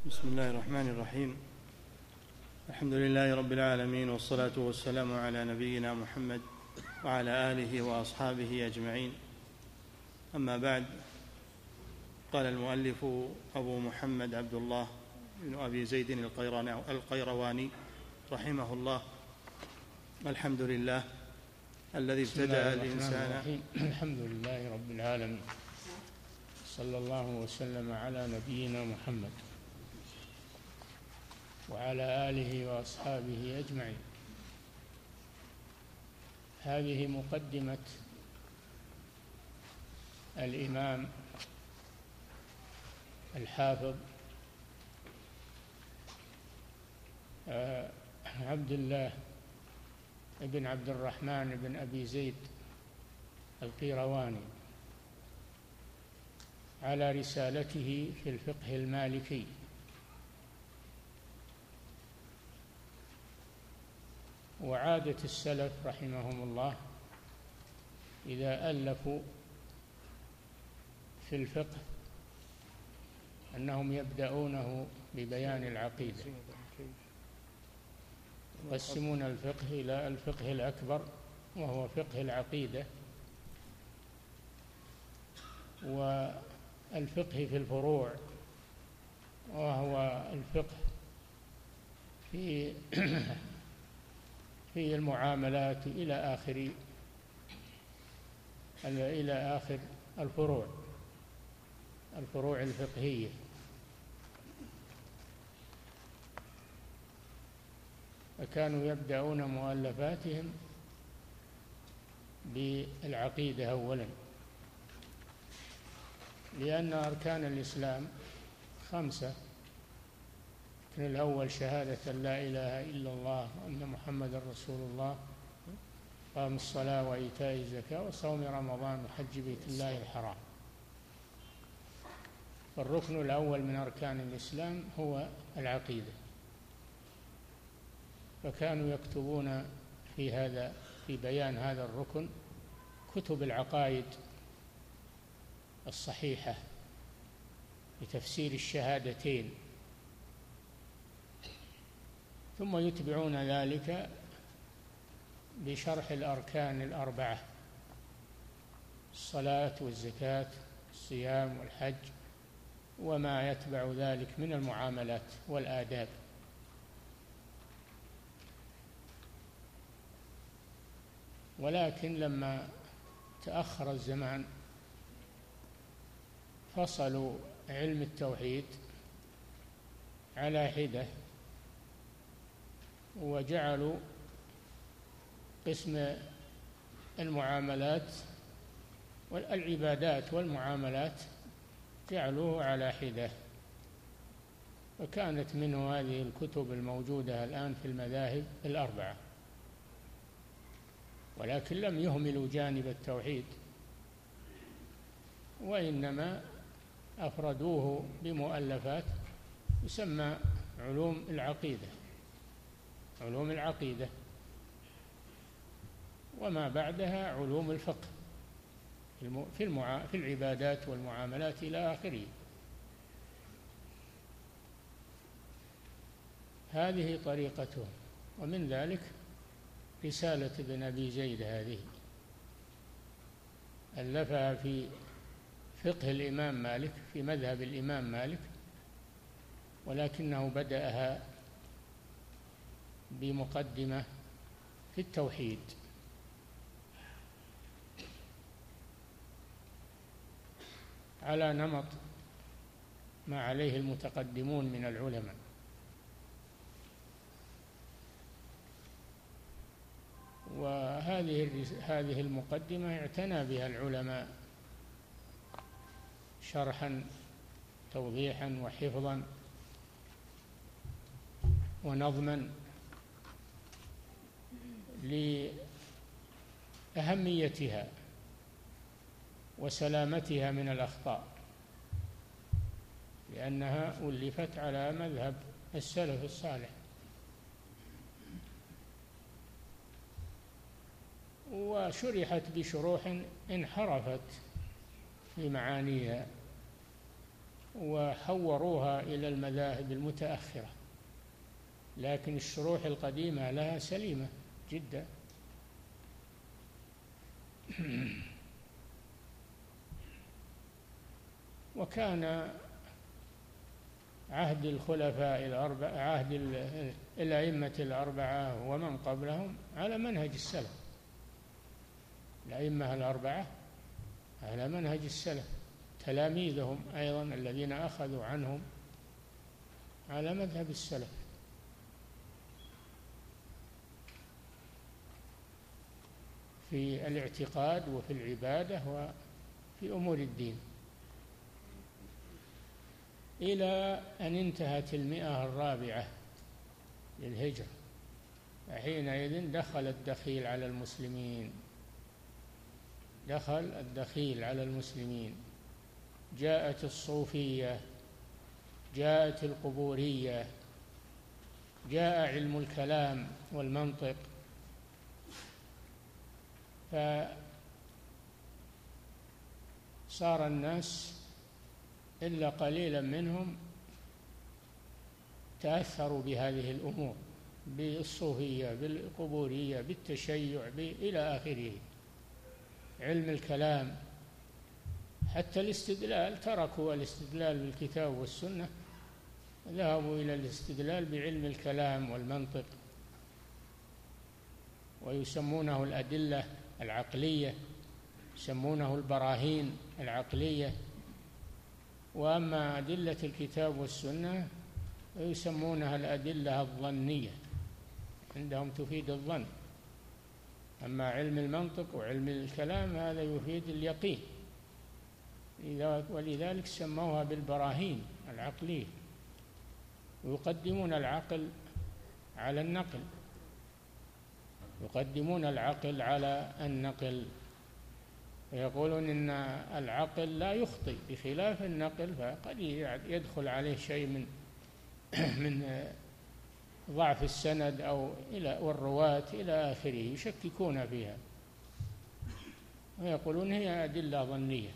بسم الله الرحمن الرحيم. الحمد لله رب العالمين، والصلاة والسلام على نبينا محمد وعلى آله وأصحابه أجمعين. أما بعد، قال المؤلف أبو محمد عبد الله بن أبي زيد القيرواني رحمه الله: الحمد لله الذي ابتدأ الإنسان. الحمد لله رب العالمين، صلى الله وسلم على نبينا محمد وعلى آله وأصحابه أجمعين. هذه مقدمة الإمام الحافظ عبد الله بن عبد الرحمن بن أبي زيد القيرواني على رسالته في الفقه المالكي. وعادة السلف رحمهم الله إذا ألفوا في الفقه أنهم يبدأونه ببيان العقيدة، يقسمون الفقه إلى الفقه الأكبر وهو فقه العقيدة، والفقه في الفروع وهو الفقه في المعاملات إلى آخر الفروع الفقهية. فكانوا يبدأون مؤلفاتهم بالعقيدة أولا، لأن أركان الإسلام 5. الركن الأول شهادة لا إله إلا الله وأن محمد رسول الله، قام الصلاة وإيتاء الزكاة وصوم رمضان وحج بيت الله الحرام. فالركن الأول من أركان الإسلام هو العقيدة، فكانوا يكتبون في بيان هذا الركن كتب العقائد الصحيحة لتفسير الشهادتين، ثم يتبعون ذلك بشرح الأركان 4: الصلاة والزكاة والصيام والحج وما يتبع ذلك من المعاملات والآداب. ولكن لما تأخر الزمان فصلوا علم التوحيد على حدة، وجعلوا قسم المعاملات والعبادات والمعاملات جعلوه على حدة، وكانت منه هذه الكتب الموجودة الآن في المذاهب 4. ولكن لم يهملوا جانب التوحيد، وإنما أفردوه بمؤلفات يسمى علوم العقيدة، وما بعدها علوم الفقه في العبادات والمعاملات إلى آخره. هذه طريقتهم. ومن ذلك رسالة ابن أبي زيد هذه ألفها في فقه الإمام مالك، في مذهب الإمام مالك، ولكنه بدأها بمقدمة في التوحيد. على نمط ما عليه المتقدمون من العلماء. وهذه المقدمة اعتنى بها العلماء شرحا توضيحا وحفظا ونظما لأهميتها وسلامتها من الأخطاء، لأنها ألفت على مذهب السلف الصالح، وشرحت بشروح انحرفت في معانيها، وحوروها إلى المذاهب المتأخرة، لكن الشروح القديمة لها سليمة جدا. وكان عهد الخلفاء الأربعة، عهد الأئمة الأربعة ومن قبلهم على منهج السلف. الأئمة الأربعة على منهج السلف، تلاميذهم أيضا الذين أخذوا عنهم على مذهب السلف. في الاعتقاد وفي العبادة وفي أمور الدين، إلى أن انتهت 104 للهجرة، حينئذ دخل الدخيل على المسلمين، دخل الدخيل على المسلمين. جاءت الصوفية، جاءت القبورية، جاء علم الكلام والمنطق، فصار الناس إلا قليلا منهم تأثروا بهذه الأمور، بالصوفية، بالقبورية، بالتشيع، إلى آخره. علم الكلام، حتى الاستدلال، تركوا الاستدلال بالكتاب والسنة، ذهبوا إلى الاستدلال بعلم الكلام والمنطق، ويسمونه الأدلة العقلية، يسمونه البراهين العقلية. وأما أدلة الكتاب والسنة يسمونها الأدلة الظنية، عندهم تفيد الظن. أما علم المنطق وعلم الكلام هذا يفيد اليقين، ولذلك سموها بالبراهين العقلية، ويقدمون العقل على النقل، يقدمون العقل على النقل، ويقولون إن العقل لا يخطئ بخلاف النقل، فقد يدخل عليه شيء من ضعف السند أو والرواة إلى آخره، يشككون فيها، ويقولون هي أدلة ظنية.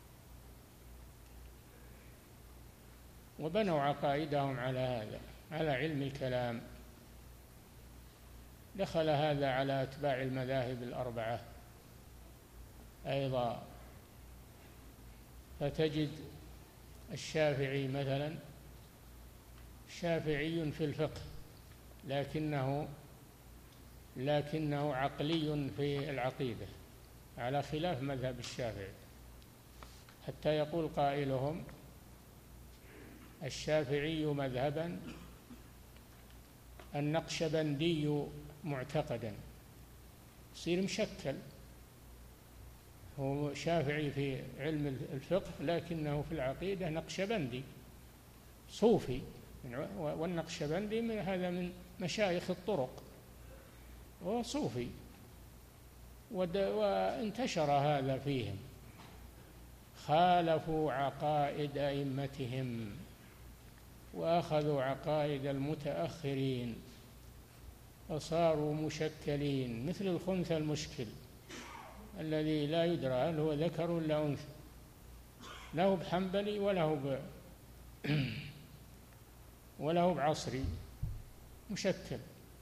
وبنوا عقائدهم على هذا، على علم الكلام. دخل هذا على أتباع المذاهب الأربعة أيضا، فتجد الشافعي مثلا، شافعي في الفقه لكنه عقلي في العقيدة، على خلاف مذهب الشافعي، حتى يقول قائلهم الشافعي مذهبا، النقشبندي معتقدا. يصير مشكل، هو شافعي في علم الفقه لكنه في العقيدة نقشبندي صوفي، والنقشبندي هذا من مشايخ الطرق، هو صوفي، وانتشر هذا فيهم، خالفوا عقائد أئمتهم وأخذوا عقائد المتأخرين، فصاروا مشكلين، مثل الخنثى المشكل الذي لا يدرى هل هو ذكر ولا أنثى، له بحنبلي وله بعصري، مشكل.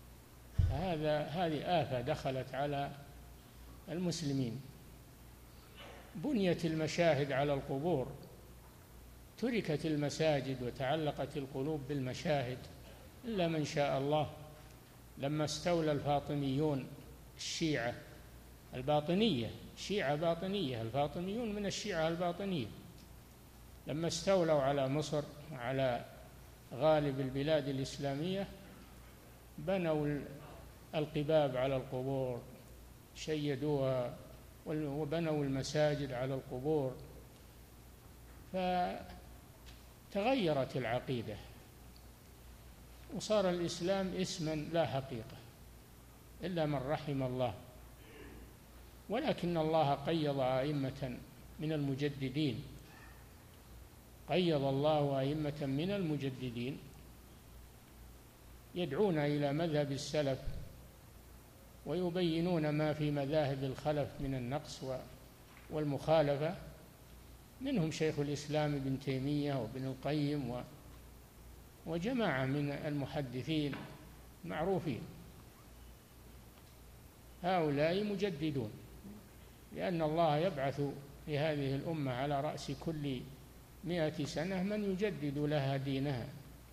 هذه آفة دخلت على المسلمين. بنيت المشاهد على القبور، تركت المساجد وتعلقت القلوب بالمشاهد إلا من شاء الله. لما استولى الفاطميون، الشيعة الباطنية، شيعة باطنية، الفاطميون من الشيعة الباطنية، لما استولوا على مصر وعلى غالب البلاد الإسلامية، بنوا القباب على القبور، شيدوها، وبنوا المساجد على القبور، فتغيرت العقيدة، وصار الإسلام اسما لا حقيقة إلا من رحم الله. ولكن الله قيض أئمة من المجددين، قيض الله أئمة من المجددين يدعون إلى مذهب السلف ويبينون ما في مذاهب الخلف من النقص والمخالفة، منهم شيخ الإسلام ابن تيمية وابن القيم وجماعة من المحدثين معروفين. هؤلاء مجددون، لأن الله يبعث لهذه الأمة على رأس كل 100 سنة من يجدد لها دينها.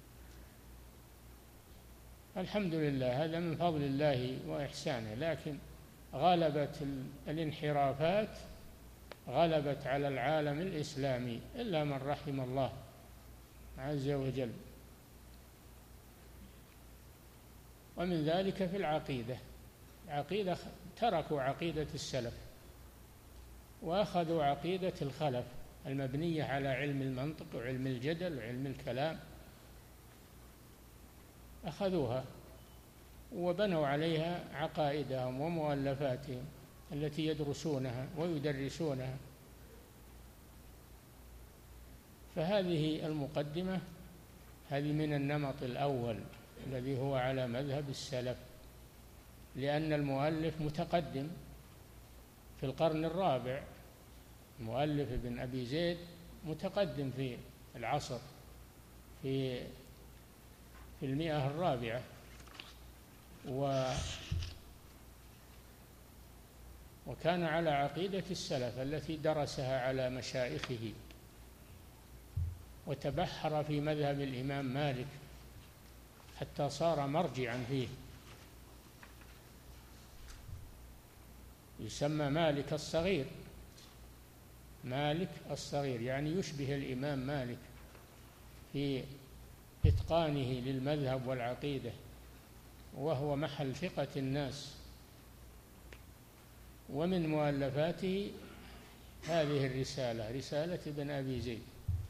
الحمد لله، هذا من فضل الله وإحسانه. لكن غلبت الانحرافات، غلبت على العالم الإسلامي إلا من رحم الله عز وجل. ومن ذلك في العقيدة تركوا عقيدة السلف وأخذوا عقيدة الخلف المبنية على علم المنطق وعلم الجدل وعلم الكلام، أخذوها وبنوا عليها عقائدهم ومؤلفاتهم التي يدرسونها ويدرسونها. فهذه المقدمة هذه من النمط الأول الذي هو على مذهب السلف، لأن المؤلف متقدم في القرن الرابع. المؤلف ابن أبي زيد متقدم في العصر في 100 الرابعة، وكان على عقيدة السلف التي درسها على مشايخه، وتبحر في مذهب الإمام مالك حتى صار مرجعا فيه. يسمى مالك الصغير، مالك الصغير يعني يشبه الإمام مالك في إتقانه للمذهب والعقيدة، وهو محل ثقة الناس. ومن مؤلفاته هذه الرسالة، رسالة ابن أبي زيد،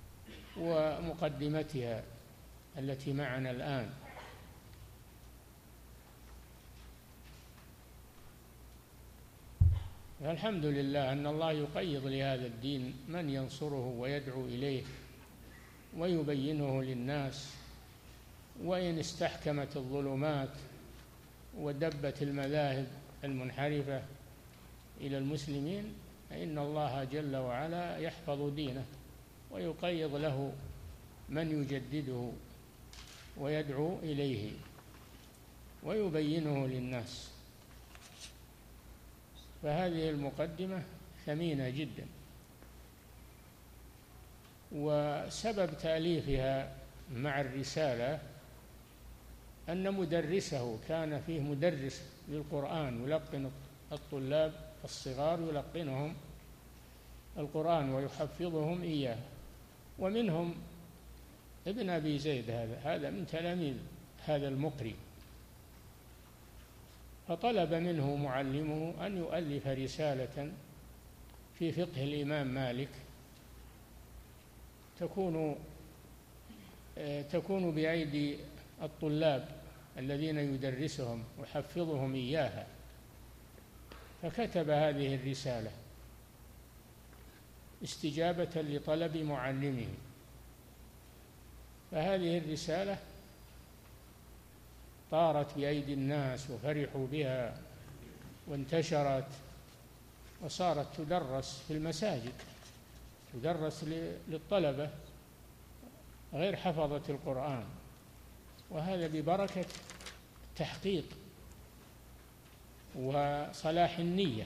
ومقدمتها التي معنا الآن. الحمد لله أن الله يقيض لهذا الدين من ينصره ويدعو إليه ويبينه للناس. وإن استحكمت الظلمات ودبت المذاهب المنحرفة إلى المسلمين، فإن الله جل وعلا يحفظ دينه ويقيض له من يجدده ويدعو إليه ويبينه للناس. فهذه المقدمة ثمينة جدا. وسبب تأليفها مع الرسالة أن مدرسه كان فيه مدرس للقرآن يلقن الطلاب الصغار، يلقنهم القرآن ويحفظهم إياه، ومنهم ابن أبي زيد، هذا من تلاميذ هذا المقري. فطلب منه معلمه أن يؤلف رسالة في فقه الإمام مالك تكون بأيدي الطلاب الذين يدرسهم ويحفظهم إياها. فكتب هذه الرسالة استجابة لطلب معلمه. فهذه الرسالة طارت بأيدي الناس وفرحوا بها وانتشرت، وصارت تدرس في المساجد، تدرس للطلبة غير حفظة القرآن. وهذا ببركة التحقيق وصلاح النية.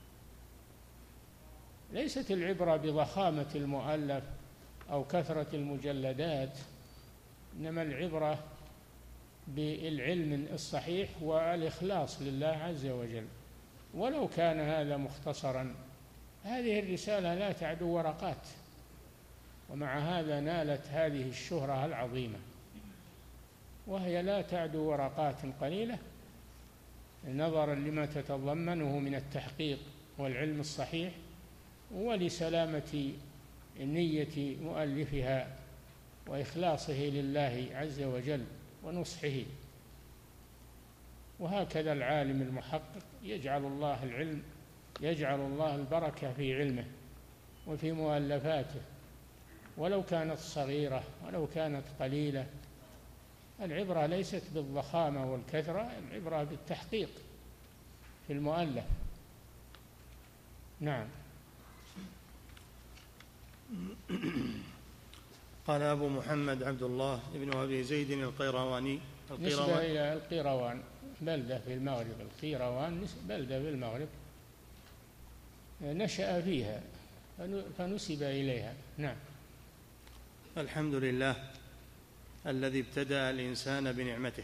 ليست العبرة بضخامة المؤلف أو كثرة المجلدات، إنما العبرة بالعلم الصحيح والإخلاص لله عز وجل. ولو كان هذا مختصرا، هذه الرسالة لا تعدو ورقات، ومع هذا نالت هذه الشهرة العظيمة، وهي لا تعدو ورقات قليلة نظرا لما تتضمنه من التحقيق والعلم الصحيح، ولسلامة نية مؤلفها وإخلاصه لله عز وجل ونصحه. وهكذا العالم المحقق يجعل الله البركة في علمه وفي مؤلفاته، ولو كانت صغيرة ولو كانت قليلة. العبرة ليست بالضخامة والكثرة، العبرة بالتحقيق في المؤلف. نعم. قال أبو محمد عبد الله بن أبي زيد القيرواني. نسبة إلى القيروان، بلدة في المغرب. القيروان بلدة في المغرب، نشأ فيها فنسب إليها. نعم. الحمد لله الذي ابتدأ الإنسان بنعمته.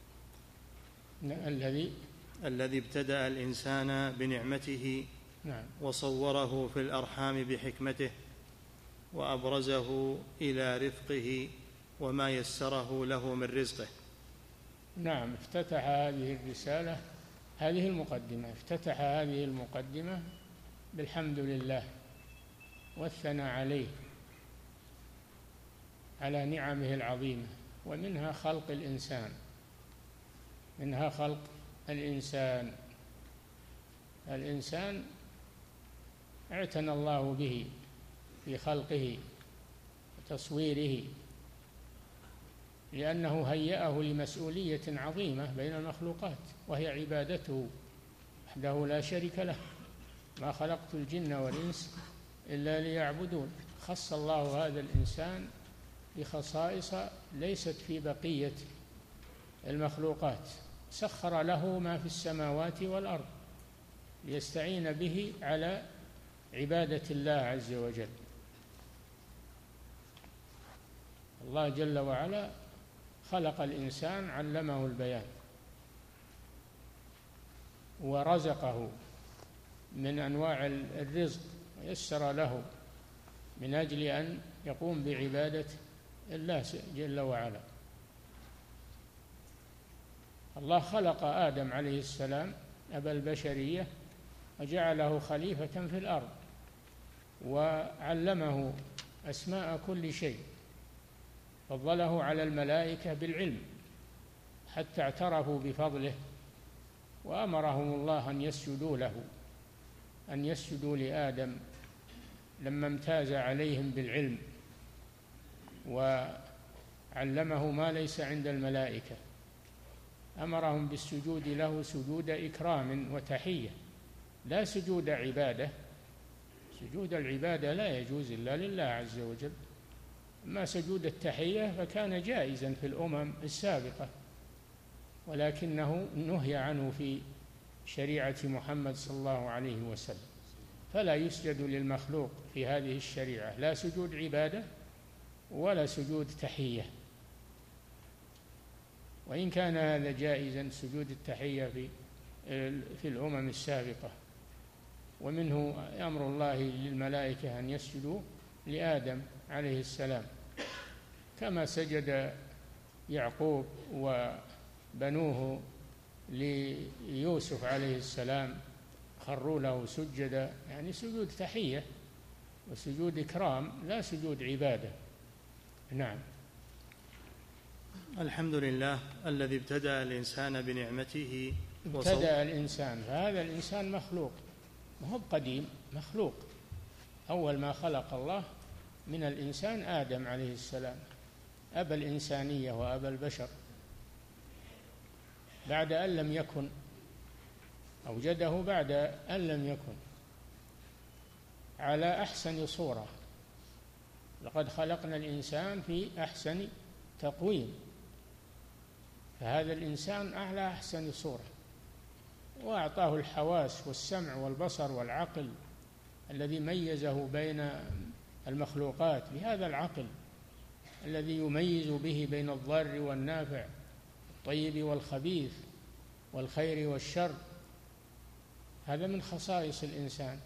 الذي ابتدأ الإنسان بنعمته. نعم. وصوره في الأرحام بحكمته، وأبرزه إلى رفقه وما يسره له من رزقه. نعم. افتتح هذه الرسالة، هذه المقدمة، افتتح هذه المقدمة بالحمد لله والثناء عليه على نعمه العظيمة، ومنها خلق الإنسان. منها خلق الإنسان. الإنسان اعتنى الله به في خلقه وتصويره، لأنه هيأه لمسؤولية عظيمة بين المخلوقات، وهي عبادته وحده لا شريك له. ما خلقت الجن والإنس إلا ليعبدون. خص الله هذا الإنسان بخصائص ليست في بقية المخلوقات. سخر له ما في السماوات والأرض ليستعين به على عبادة الله عز وجل. الله جل وعلا خلق الإنسان، علمه البيان، ورزقه من أنواع الرزق، ويسر له من أجل أن يقوم بعبادة الله جل وعلا. الله خلق آدم عليه السلام أبا البشرية وجعله خليفة في الأرض، وعلمه أسماء كل شيء، فضله على الملائكة بالعلم حتى اعترفوا بفضله، وأمرهم الله أن يسجدوا له، أن يسجدوا لآدم لما امتاز عليهم بالعلم وعلمه ما ليس عند الملائكة. أمرهم بالسجود له سجود إكرام وتحية، لا سجود عبادة. سجود العبادة لا يجوز إلا لله عز وجل. أما سجود التحية فكان جائزا في الأمم السابقة، ولكنه نهي عنه في شريعة محمد صلى الله عليه وسلم. فلا يسجد للمخلوق في هذه الشريعة، لا سجود عبادة ولا سجود تحية. وإن كان هذا جائزا سجود التحية في الأمم السابقة. ومنه أمر الله للملائكة أن يسجدوا لآدم عليه السلام، كما سجد يعقوب وبنوه ليوسف عليه السلام، خروا له سجدا، يعني سجود تحية وسجود إكرام، لا سجود عبادة. نعم. الحمد لله الذي ابتدأ الإنسان بنعمته. ابتدأ الإنسان، فهذا الإنسان مخلوق، ما هو قديم، مخلوق. أول ما خلق الله من الإنسان آدم عليه السلام، أبا الإنسانية وأبا البشر، بعد أن لم يكن، أوجده بعد أن لم يكن، على أحسن صورة. لقد خلقنا الإنسان في أحسن تقويم، فهذا الإنسان على أحسن صورة، وأعطاه الحواس والسمع والبصر والعقل الذي ميزه بين المخلوقات بهذا العقل الذي يميز به بين الضار والنافع، الطيب والخبيث، والخير والشر. هذا من خصائص الإنسان،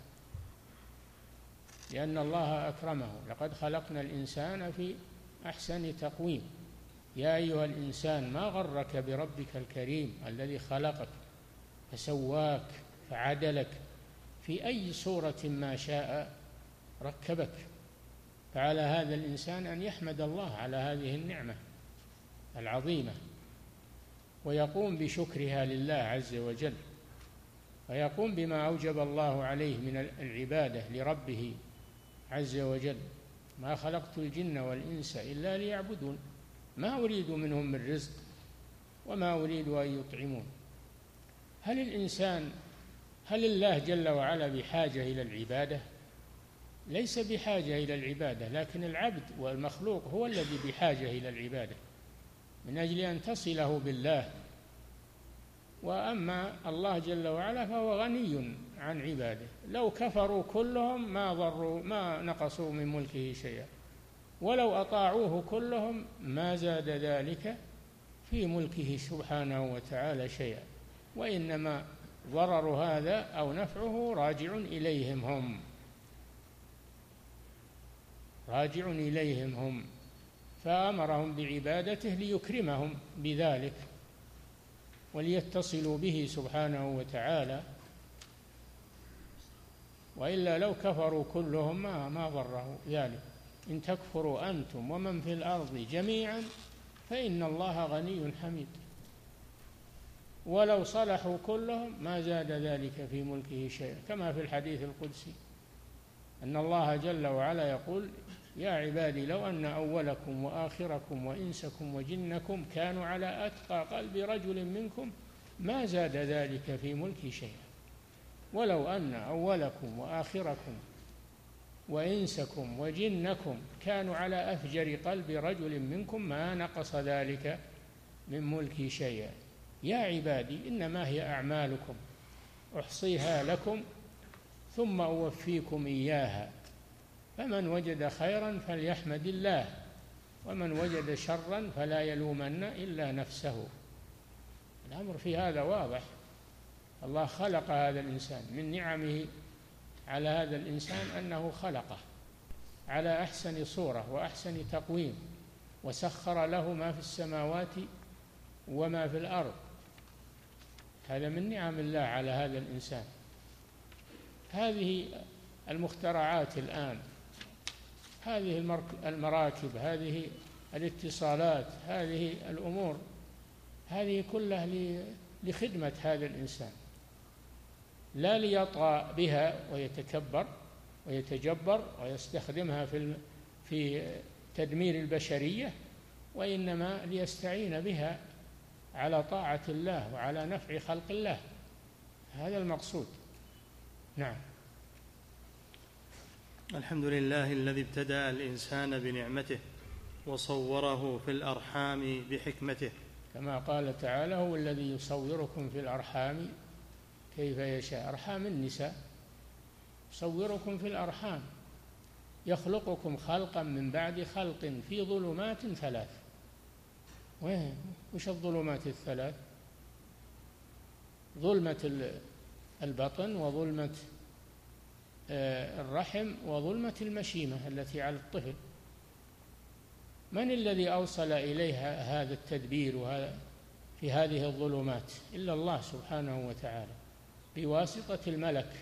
لأن الله أكرمه. لقد خلقنا الإنسان في أحسن تقويم. يا أيها الإنسان ما غرك بربك الكريم الذي خلقك فسواك فعدلك في أي صورة ما شاء ركبك. فعلى هذا الإنسان أن يحمد الله على هذه النعمة العظيمة، ويقوم بشكرها لله عز وجل، ويقوم بما أوجب الله عليه من العبادة لربه عز وجل. ما خلقت الجن والإنس إلا ليعبدون ما أريد منهم من رزق وما أريد أن يطعمون. هل الله جل وعلا بحاجة إلى العبادة؟ ليس بحاجة إلى العبادة، لكن العبد والمخلوق هو الذي بحاجة إلى العبادة من أجل أن تصله بالله. وأما الله جل وعلا فهو غني عن عباده، لو كفروا كلهم ما نقصوا من ملكه شيئا، ولو أطاعوه كلهم ما زاد ذلك في ملكه سبحانه وتعالى شيئا، وإنما ضرر هذا أو نفعه راجع إليهم هم، فأمرهم بعبادته ليكرمهم بذلك وليتصلوا به سبحانه وتعالى، وإلا لو كفروا كلهم ما ضره ذلك. إن تكفروا أنتم ومن في الأرض جميعا فإن الله غني حميد. ولو صلحوا كلهم ما زاد ذلك في ملكه شيئا، كما في الحديث القدسي أن الله جل وعلا يقول: يا عبادي لو أن أولكم وآخركم وإنسكم وجنكم كانوا على أتقى قلب رجل منكم ما زاد ذلك في ملكي شيئا. ولو أن أولكم وآخركم وإنسكم وجنكم كانوا على أفجر قلب رجل منكم ما نقص ذلك من ملكي شيئا. يا عبادي إنما هي أعمالكم أحصيها لكم ثم أوفيكم إياها، فمن وجد خيرا فليحمد الله، ومن وجد شرا فلا يلومن إلا نفسه. الأمر في هذا واضح. الله خلق هذا الإنسان، من نعمه على هذا الإنسان أنه خلقه على أحسن صورة وأحسن تقويم، وسخر له ما في السماوات وما في الأرض. هذا من نعم الله على هذا الإنسان. هذه المخترعات الآن، هذه المراكب، هذه الاتصالات، هذه الأمور، هذه كلها لخدمة هذا الإنسان، لا ليطغى بها ويتجبر ويستخدمها في تدمير البشرية، وإنما ليستعين بها على طاعة الله وعلى نفع خلق الله. هذا المقصود. نعم. الحمد لله الذي ابتدأ الإنسان بنعمته وصوره في الأرحام بحكمته، كما قال تعالى: هو الذي يصوركم في الأرحام كيف يشاء. أرحام النساء، يصوركم في الأرحام، يخلقكم خلقا من بعد خلق في ظلمات ثلاث. وش الظلمات الثلاث؟ ظلمة البطن، وظلمة الرحم، وظلمة المشيمة التي على الطفل. من الذي أوصل إليها هذا التدبير في هذه الظلمات إلا الله سبحانه وتعالى، بواسطة الملك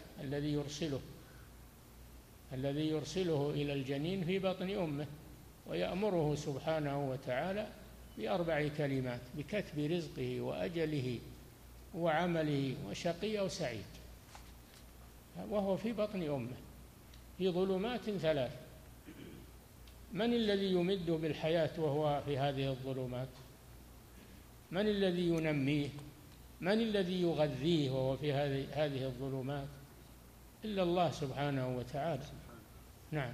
الذي يرسله إلى الجنين في بطن أمه، ويأمره سبحانه وتعالى ب4 كلمات: بكتب رزقه وأجله وعمله وشقي أو سعيد، وهو في بطن أمه في ظلمات ثلاث. من الذي يمده بالحياة وهو في هذه الظلمات؟ من الذي ينميه؟ من الذي يغذيه وهو في هذه الظلمات؟ إلا الله سبحانه وتعالى. نعم.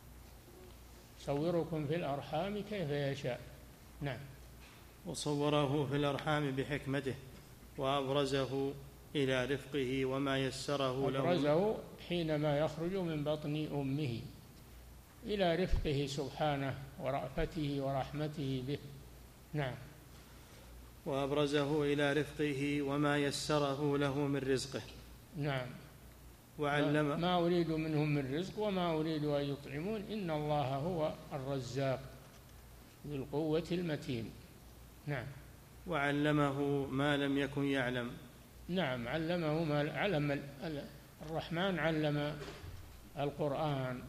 صوركم في الأرحام كيف يشاء. نعم. وصوره في الأرحام بحكمته وأبرزه إلى رفقه وما يسره له. أبرزه حينما يخرج من بطن أمه إلى رفقه سبحانه ورأفته ورحمته به. نعم. وأبرزه إلى رفقه وما يسره له من رزقه. نعم. وعلم ما أريد منهم من رزق وما أريد أن يطعمون إن الله هو الرزاق ذو القوة المتين. نعم. وعلمه ما لم يكن يعلم. نعم. علمه ما علم الرحمن، علم القرآن،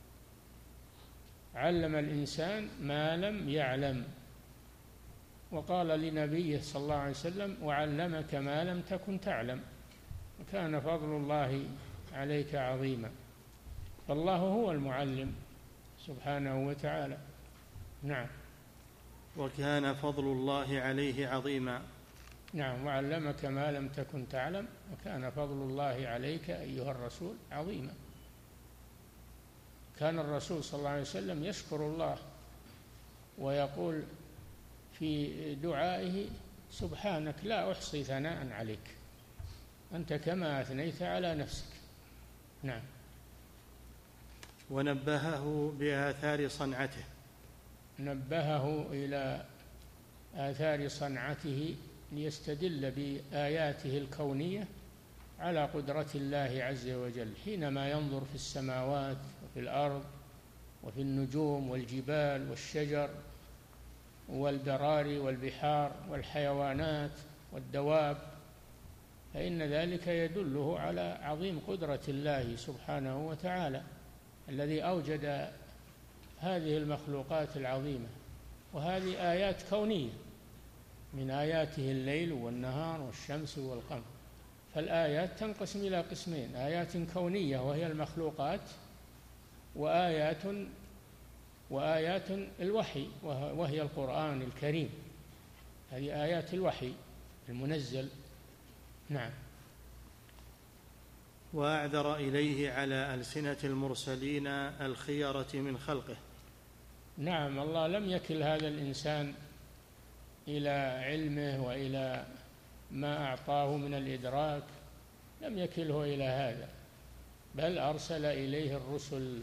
علم الإنسان ما لم يعلم، وقال لنبيه صلى الله عليه وسلم: وعلمك ما لم تكن تعلم، وكان فضل الله عليك عظيما. فالله هو المعلم سبحانه وتعالى. نعم. وكان فضل الله عليه عظيما. نعم. وعلمك ما لم تكن تعلم، وكان فضل الله عليك أيها الرسول عظيما. كان الرسول صلى الله عليه وسلم يشكر الله ويقول في دعائه: سبحانك لا أحصي ثناء عليك، أنت كما أثنيت على نفسك. نعم. ونبهه بآثار صنعته، نبهه إلى آثار صنعته ليستدل بآياته الكونية على قدرة الله عز وجل حينما ينظر في السماوات وفي الأرض وفي النجوم والجبال والشجر والبراري والبحار والحيوانات والدواب، فإن ذلك يدله على عظيم قدرة الله سبحانه وتعالى الذي أوجد هذه المخلوقات العظيمة. وهذه آيات كونية، من آياته الليل والنهار والشمس والقمر. فالآيات تنقسم إلى قسمين: آيات كونية وهي المخلوقات، وآيات الوحي وهي القرآن الكريم، هذه آيات الوحي المنزل. نعم. وأعذر إليه على ألسنة المرسلين الخيرة من خلقه. نعم، الله لم يكل هذا الإنسان إلى علمه وإلى ما أعطاه من الإدراك، لم يكله إلى هذا، بل أرسل إليه الرسل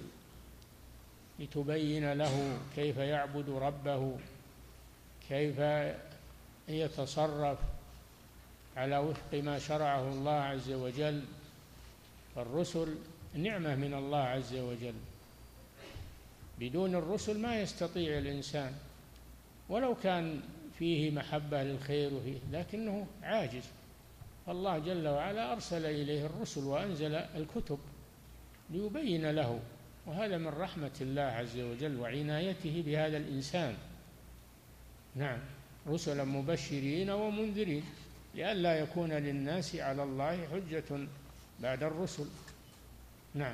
لتبين له كيف يعبد ربه، كيف يتصرف على وفق ما شرعه الله عز وجل. فالرسل نعمة من الله عز وجل، بدون الرسل ما يستطيع الإنسان ولو كان فيه محبة للخير وفيه، لكنه عاجز. فالله جل وعلا أرسل إليه الرسل وأنزل الكتب ليبين له، وهذا من رحمة الله عز وجل وعنايته بهذا الإنسان. نعم، رسلا مبشرين ومنذرين لئلا يكون للناس على الله حجة بعد الرسل. نعم.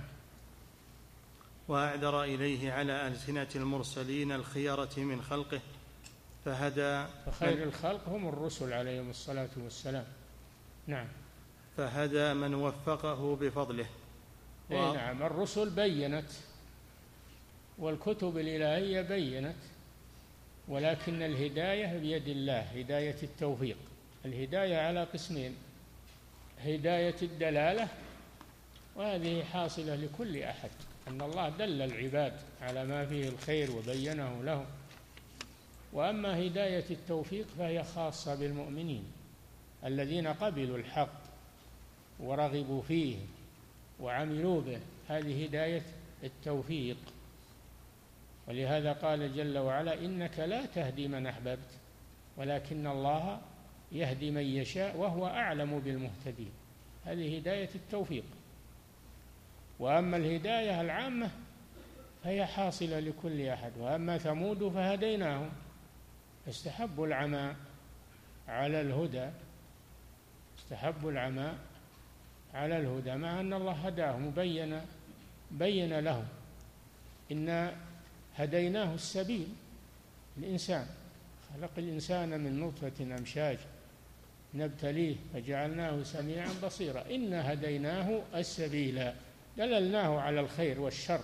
وأعذر إليه على ألسنة المرسلين الخيرة من خلقه فهدى. فخير الخلق هم الرسل عليهم الصلاة والسلام. نعم. فهدى من وفقه بفضله. نعم، الرسل بينت والكتب الإلهية بينت، ولكن الهداية بيد الله، هداية التوفيق. الهداية على قسمين: هداية الدلالة، وهذه حاصلة لكل أحد، أن الله دل العباد على ما فيه الخير وبينه لهم. وأما هداية التوفيق فهي خاصة بالمؤمنين الذين قبلوا الحق ورغبوا فيه وعملوا به، هذه هداية التوفيق. ولهذا قال جل وعلا: إنك لا تهدي من أحببت ولكن الله يهدي من يشاء وهو أعلم بالمهتدين. هذه هداية التوفيق. وأما الهداية العامة فهي حاصلة لكل أحد. وأما ثمود فهديناهم فاستحبوا العمى على الهدى، استحبوا العمى على الهدى، مع أن الله هداهم بين لهم: إنا هديناه السبيل. الإنسان خلق الإنسان من نطفة أمشاج نبتليه فجعلناه سميعا بصيرا، إنا هديناه السبيل، دللناه على الخير والشر.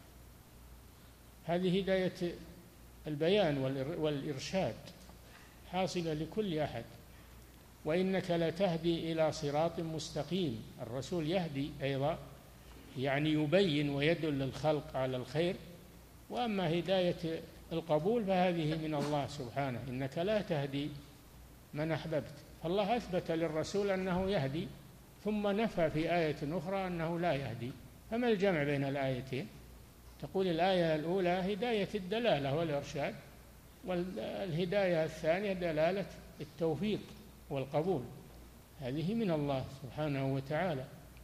هذه هداية البيان والإرشاد حاصلة لكل أحد. وإنك لتهدي إلى صراط مستقيم، الرسول يهدي أيضا، يعني يبين ويدل الخلق على الخير. وأما هداية القبول فهذه من الله سبحانه: إنك لا تهدي من أحببت. فالله أثبت للرسول أنه يهدي، ثم نفى في آية أخرى أنه لا يهدي. فما الجمع بين الآيتين؟ تقول الآية الأولى هداية الدلالة والإرشاد، والهداية الثانية دلالة التوفيق والقبول، هذه من الله سبحانه وتعالى.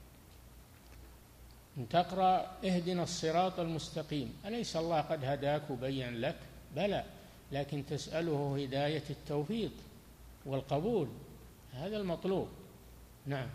إن تقرأ اهدنا الصراط المستقيم، أليس الله قد هداك وبين لك؟ بلى، لكن تسأله هداية التوفيق والقبول، هذا المطلوب. نعم.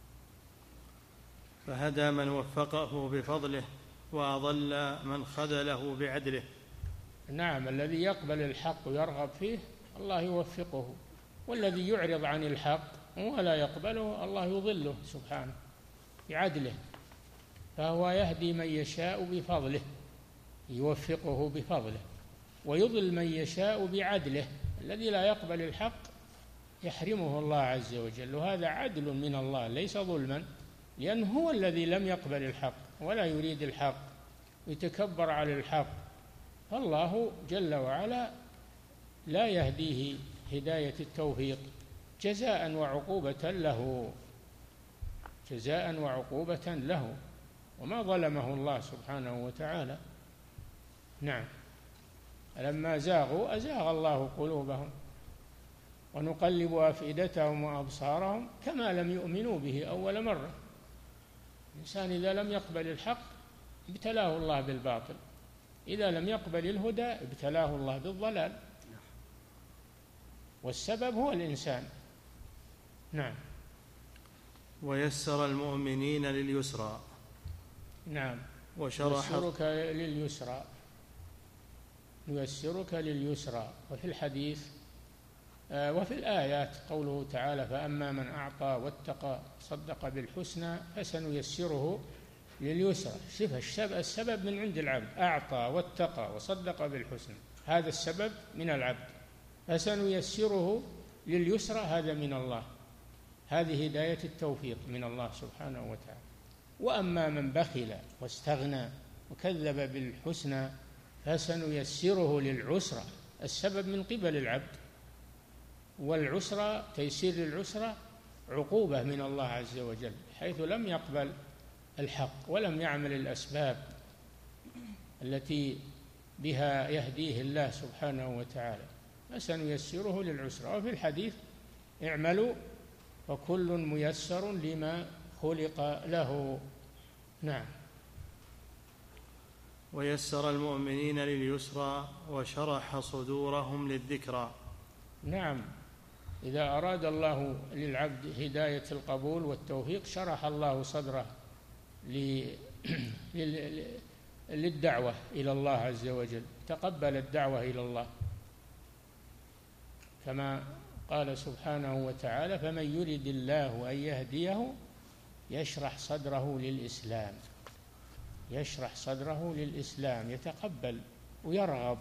فهدى من وفقه بفضله وأضل من خذله بعدله. نعم، الذي يقبل الحق ويرغب فيه الله يوفقه، والذي يعرض عن الحق ولا يقبله الله يضله سبحانه بعدله. فهو يهدي من يشاء بفضله، يوفقه بفضله، ويضل من يشاء بعدله. الذي لا يقبل الحق يحرمه الله عز وجل، وهذا عدل من الله ليس ظلما، لأنه هو الذي لم يقبل الحق ولا يريد الحق ويتكبر على الحق، فالله جل وعلا لا يهديه هداية التوفيق جزاء وعقوبة له، جزاء وعقوبة له، وما ظلمه الله سبحانه وتعالى. نعم. لما زاغوا أزاغ الله قلوبهم ونقلب أفئدتهم وأبصارهم كما لم يؤمنوا به أول مرة. الإنسان إذا لم يقبل الحق ابتلاه الله بالباطل، إذا لم يقبل الهدى ابتلاه الله بالضلال، والسبب هو الإنسان. نعم. ويسر المؤمنين لليسرى. نعم. وشرح يسرك لليسرى، ييسرك لليسرى. وفي الحديث وفي الآيات قوله تعالى: فأما من أعطى واتقى صدق بالحسنى فسنيسره لليسرى. شوف السبب من عند العبد، أعطى واتقى وصدق بالحسنى، هذا السبب من العبد. فسنيسره لليسرى هذا من الله، هذه هداية التوفيق من الله سبحانه وتعالى. وأما من بخل واستغنى وكذب بالحسنى فسنيسره للعسرى، السبب من قبل العبد، والعسرى تيسير للعسرى عقوبة من الله عز وجل، حيث لم يقبل الحق ولم يعمل الأسباب التي بها يهديه الله سبحانه وتعالى، فسنيسره للعسرى. وفي الحديث: اعملوا فكل ميسر لما خلق له. نعم. ويسر المؤمنين لليسرى وشرح صدورهم للذكرى. نعم. إذا أراد الله للعبد هداية القبول والتوفيق شرح الله صدره للدعوة إلى الله عز وجل، تقبل الدعوة إلى الله، كما قال سبحانه وتعالى: فمن يرد الله أن يهديه يشرح صدره للإسلام، يشرح صدره للإسلام، يتقبل ويرغب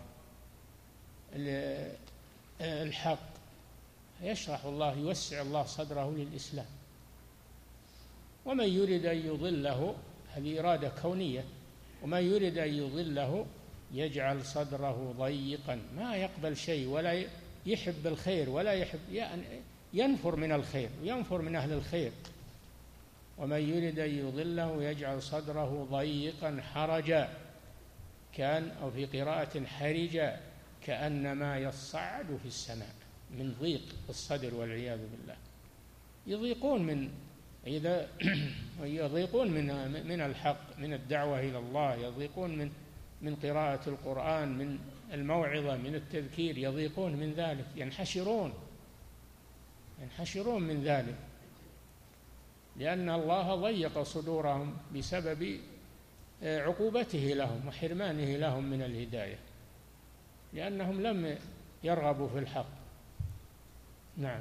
الحق، يشرح الله، يوسع الله صدره للإسلام. ومن يرد أن يضله، هذه إرادة كونية، ومن يرد أن يضله يجعل صدره ضيقا، ما يقبل شيء ولا يحب الخير ولا يحب، ينفر من الخير وينفر من أهل الخير. ومن يرد أن يضله يجعل صدره ضيقا حرجا، كان أو في قراءة حرجا، كأنما يصعد في السماء، من ضيق الصدر والعياذ بالله. يضيقون من الحق، من الدعوة إلى الله، يضيقون من قراءة القرآن، من الموعظة، من التذكير، يضيقون من ذلك، ينحشرون من ذلك، لأن الله ضيق صدورهم بسبب عقوبته لهم وحرمانه لهم من الهداية، لأنهم لم يرغبوا في الحق. نعم.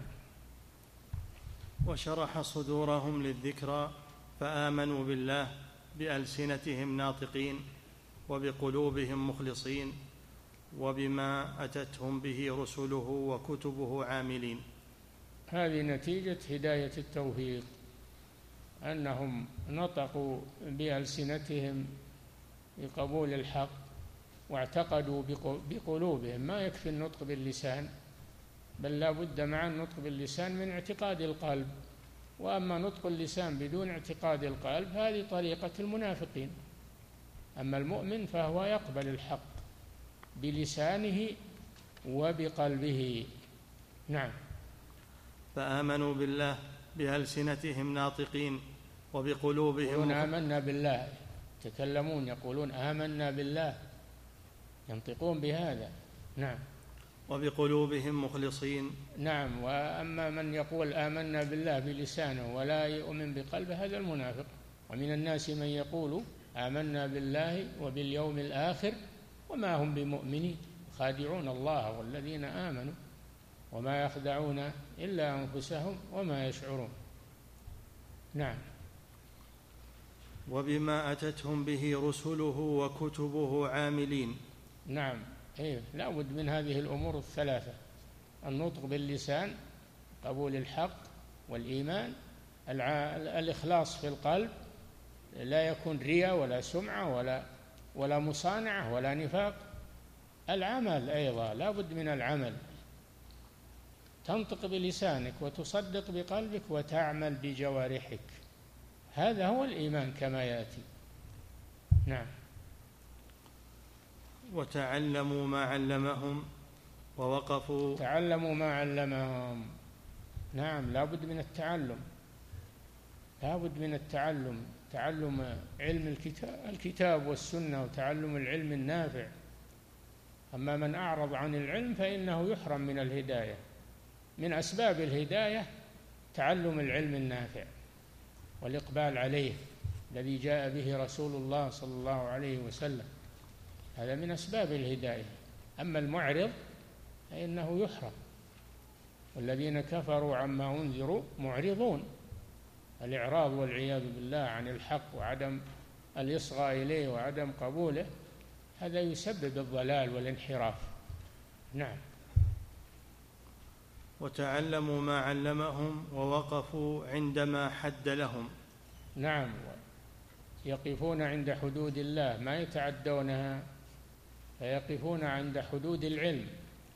وشرح صدورهم للذكرى فآمنوا بالله بألسنتهم ناطقين وبقلوبهم مخلصين وبما أتتهم به رسله وكتبه عاملين. هذه نتيجة هداية التوفيق، أنهم نطقوا بألسنتهم بقبول الحق واعتقدوا بقلوبهم. ما يكفي النطق باللسان، بل لا بد مع النطق باللسان من اعتقاد القلب. وأما نطق اللسان بدون اعتقاد القلب هذه طريقة المنافقين. أما المؤمن فهو يقبل الحق بلسانه وبقلبه. نعم. فآمنوا بالله بألسنتهم ناطقين وبقلوبهم يقولون آمنا بالله، يتكلمون يقولون آمنا بالله، ينطقون بهذا. نعم. وبقلوبهم مخلصين. نعم. وأما من يقول آمنا بالله بلسانه ولا يؤمن بقلبه هذا المنافق. ومن الناس من يقول آمنا بالله وباليوم الآخر وما هم بمؤمنين خادعون الله والذين آمنوا وما يخدعون إلا أنفسهم وما يشعرون. نعم. وبما أتتهم به رسله وكتبه عاملين. نعم، لا بد من هذه الأمور الثلاثة: النطق باللسان، قبول الحق والإيمان، الإخلاص في القلب، لا يكون رياء ولا سمعة ولا مصانعة ولا نفاق. العمل أيضا لا بد من العمل، تنطق بلسانك وتصدق بقلبك وتعمل بجوارحك، هذا هو الإيمان كما يأتي. نعم. وتعلموا ما علمهم ووقفوا. تعلموا ما علمهم، نعم، لا بد من التعلم، لا بد من التعلم، تعلم علم الكتاب والسنة وتعلم العلم النافع. أما من أعرض عن العلم فإنه يحرم من الهداية. من أسباب الهداية تعلم العلم النافع والإقبال عليه الذي جاء به رسول الله صلى الله عليه وسلم، هذا من أسباب الهداية. أما المعرض فإنه يحرم. والذين كفروا عما أنذروا معرضون. الإعراض والعياذ بالله عن الحق وعدم الإصغاء إليه وعدم قبوله، هذا يسبب الضلال والانحراف. نعم. وتعلموا ما علمهم ووقفوا عندما حد لهم. نعم، يقفون عند حدود الله ما يتعدونها، فيقفون عند حدود العلم،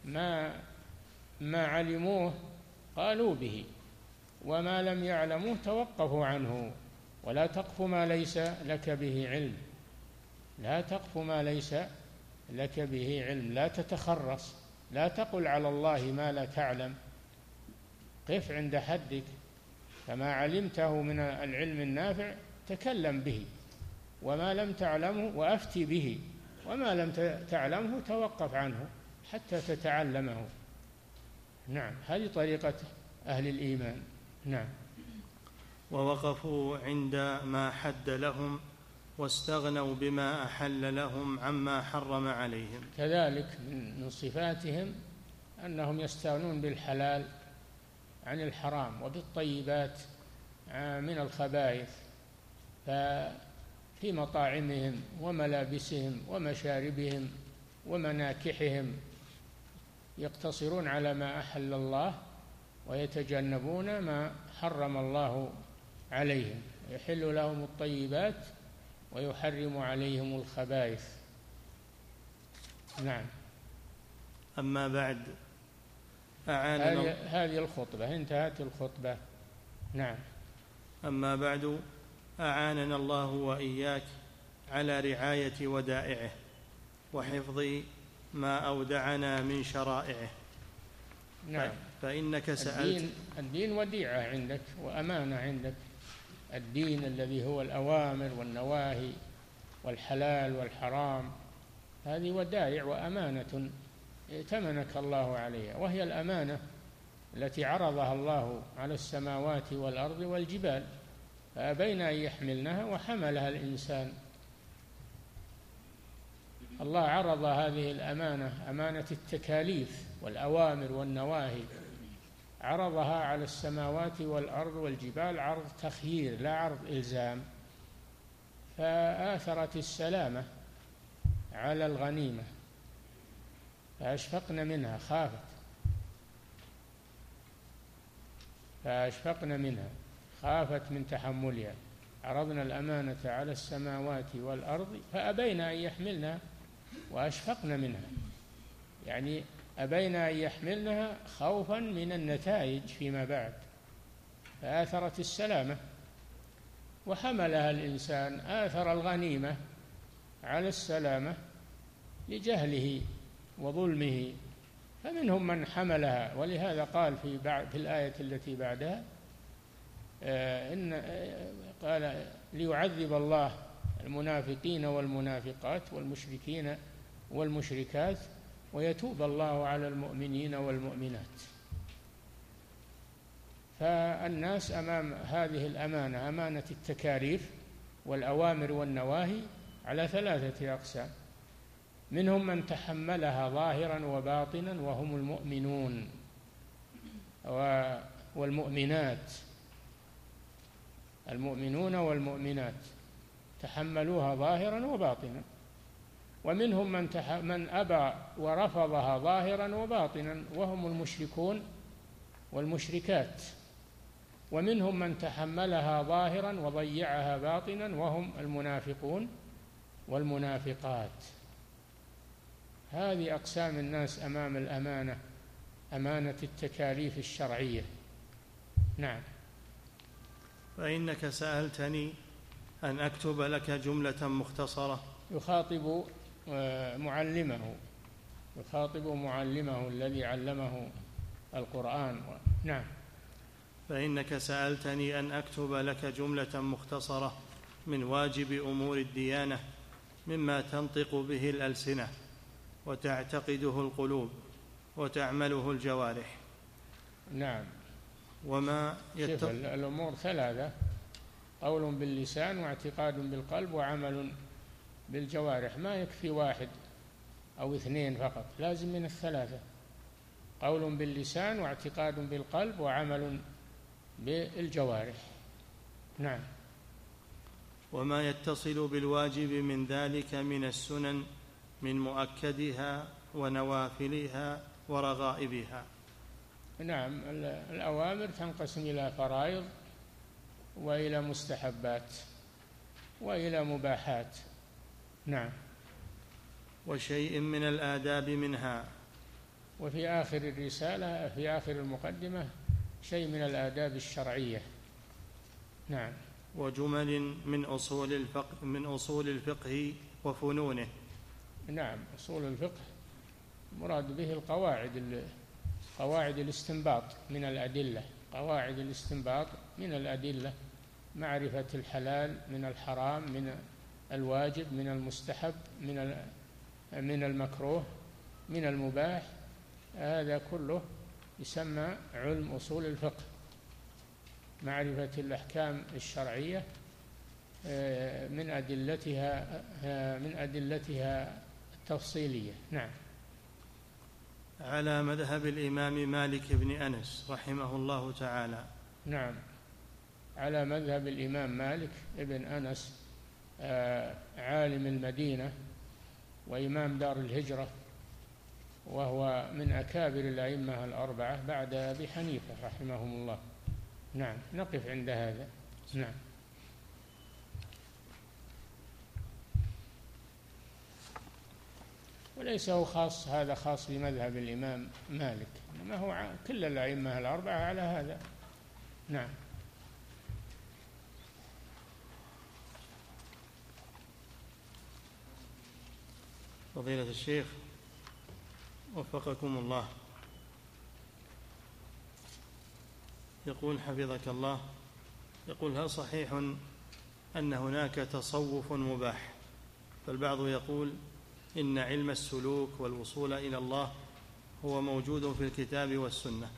ما علموه قالوا به، وما لم يعلموه توقفوا عنه. ولا تقف ما ليس لك به علم، لا تقف ما ليس لك به علم، لا تتخرص، لا تقل على الله ما لا تعلم، قف عند حدك، فما علمته من العلم النافع تكلم به، وما لم تعلمه وأفتي به، وما لم تعلمه توقف عنه حتى تتعلمه. نعم، هذه طريقة أهل الإيمان. نعم. ووقفوا عند ما حد لهم واستغنوا بما أحل لهم عما حرم عليهم. كذلك من صفاتهم أنهم يستغنون بالحلال عن الحرام وبالطيبات من الخبائث، ففي مطاعمهم وملابسهم ومشاربهم ومناكحهم يقتصرون على ما أحل الله ويتجنبون ما حرم الله عليهم، يحل لهم الطيبات ويحرم عليهم الخبائث. نعم. أما بعد، هذه الخطبة انتهت الخطبة. نعم. أما بعد، أعاننا الله وإياك على رعاية ودائعه وحفظ ما أودعنا من شرائعه. نعم. فإنك سألت. الدين وديعة عندك وأمانة عندك، الدين الذي هو الأوامر والنواهي والحلال والحرام، هذه ودائع وأمانة ائتمنك الله عليها، وهي الأمانة التي عرضها الله على السماوات والأرض والجبال، فأبين أن يحملنها وحملها الإنسان. الله عرض هذه الأمانة، أمانة التكاليف والأوامر والنواهي، عرضها على السماوات والأرض والجبال عرض تخيير لا عرض إلزام، فآثرت السلامة على الغنيمة فأشفقن منها خافت من تحملها. عرضنا الأمانة على السماوات والأرض فأبين أن يحملنها وأشفقن منها، يعني أبين أن يحملنها خوفا من النتائج فيما بعد، فآثرت السلامة. وحملها الإنسان، آثر الغنيمة على السلامة لجهله وظلمه، فمنهم من حملها. ولهذا قال في الآية التي بعدها قال ليعذب الله المنافقين والمنافقات والمشركين والمشركات ويتوب الله على المؤمنين والمؤمنات. فالناس أمام هذه الأمانة، أمانة التكاليف والأوامر والنواهي، على 3 أقسام: منهم من تحملها ظاهرا وباطنا وهم المؤمنون والمؤمنات، المؤمنون والمؤمنات، تحملوها ظاهرا وباطنا، ومنهم من أبى ورفضها ظاهرا وباطنا وهم المشركون والمشركات، ومنهم من تحملها ظاهرا وضيعها باطنا وهم المنافقون والمنافقات. هذه أقسام الناس أمام الأمانة، أمانة التكاليف الشرعية. نعم. فإنك سألتني أن أكتب لك جملة مختصرة. يخاطب معلمه الذي علمه القرآن. نعم. فإنك سألتني أن أكتب لك جملة مختصرة من واجب أمور الديانة مما تنطق به الألسنة وتعتقده القلوب وتعمله الجوارح. نعم. وما الأمور ثلاثة: قول باللسان واعتقاد بالقلب وعمل بالجوارح. ما يكفي واحد أو اثنين فقط، لازم من الثلاثة: قول باللسان واعتقاد بالقلب وعمل بالجوارح. نعم. وما يتصل بالواجب من ذلك من السنن من مؤكدها ونوافلها ورغائبها. نعم. الأوامر تنقسم إلى فرائض وإلى مستحبات وإلى مباحات. نعم. وشيء من الآداب منها. وفي آخر الرسالة، في آخر المقدمة، شيء من الآداب الشرعية. نعم. وجمل من أصول الفقه وفنونه. نعم. أصول الفقه مراد به قواعد الاستنباط من الأدلة، قواعد الاستنباط من الأدلة، معرفة الحلال من الحرام، من الواجب، من المستحب، من المكروه، من المباح. هذا كله يسمى علم أصول الفقه، معرفة الأحكام الشرعية من أدلتها التفصيلية. نعم. على مذهب الإمام مالك بن أنس رحمه الله تعالى. نعم. على مذهب الإمام مالك بن أنس، عالم المدينة وإمام دار الهجرة، وهو من أكابر الأئمة الأربعة بعد أبي حنيفة رحمهم الله. نعم. نقف عند هذا. نعم. وليس هو خاص، هذا خاص بمذهب الإمام مالك، إنما هو كل الأئمة الأربعة على هذا. نعم. فضيلة الشيخ وفقكم الله، يقول حفظك الله، يقول: هل صحيح أن هناك تصوف مباح؟ فالبعض يقول إن علم السلوك والوصول إلى الله هو موجود في الكتاب والسنة،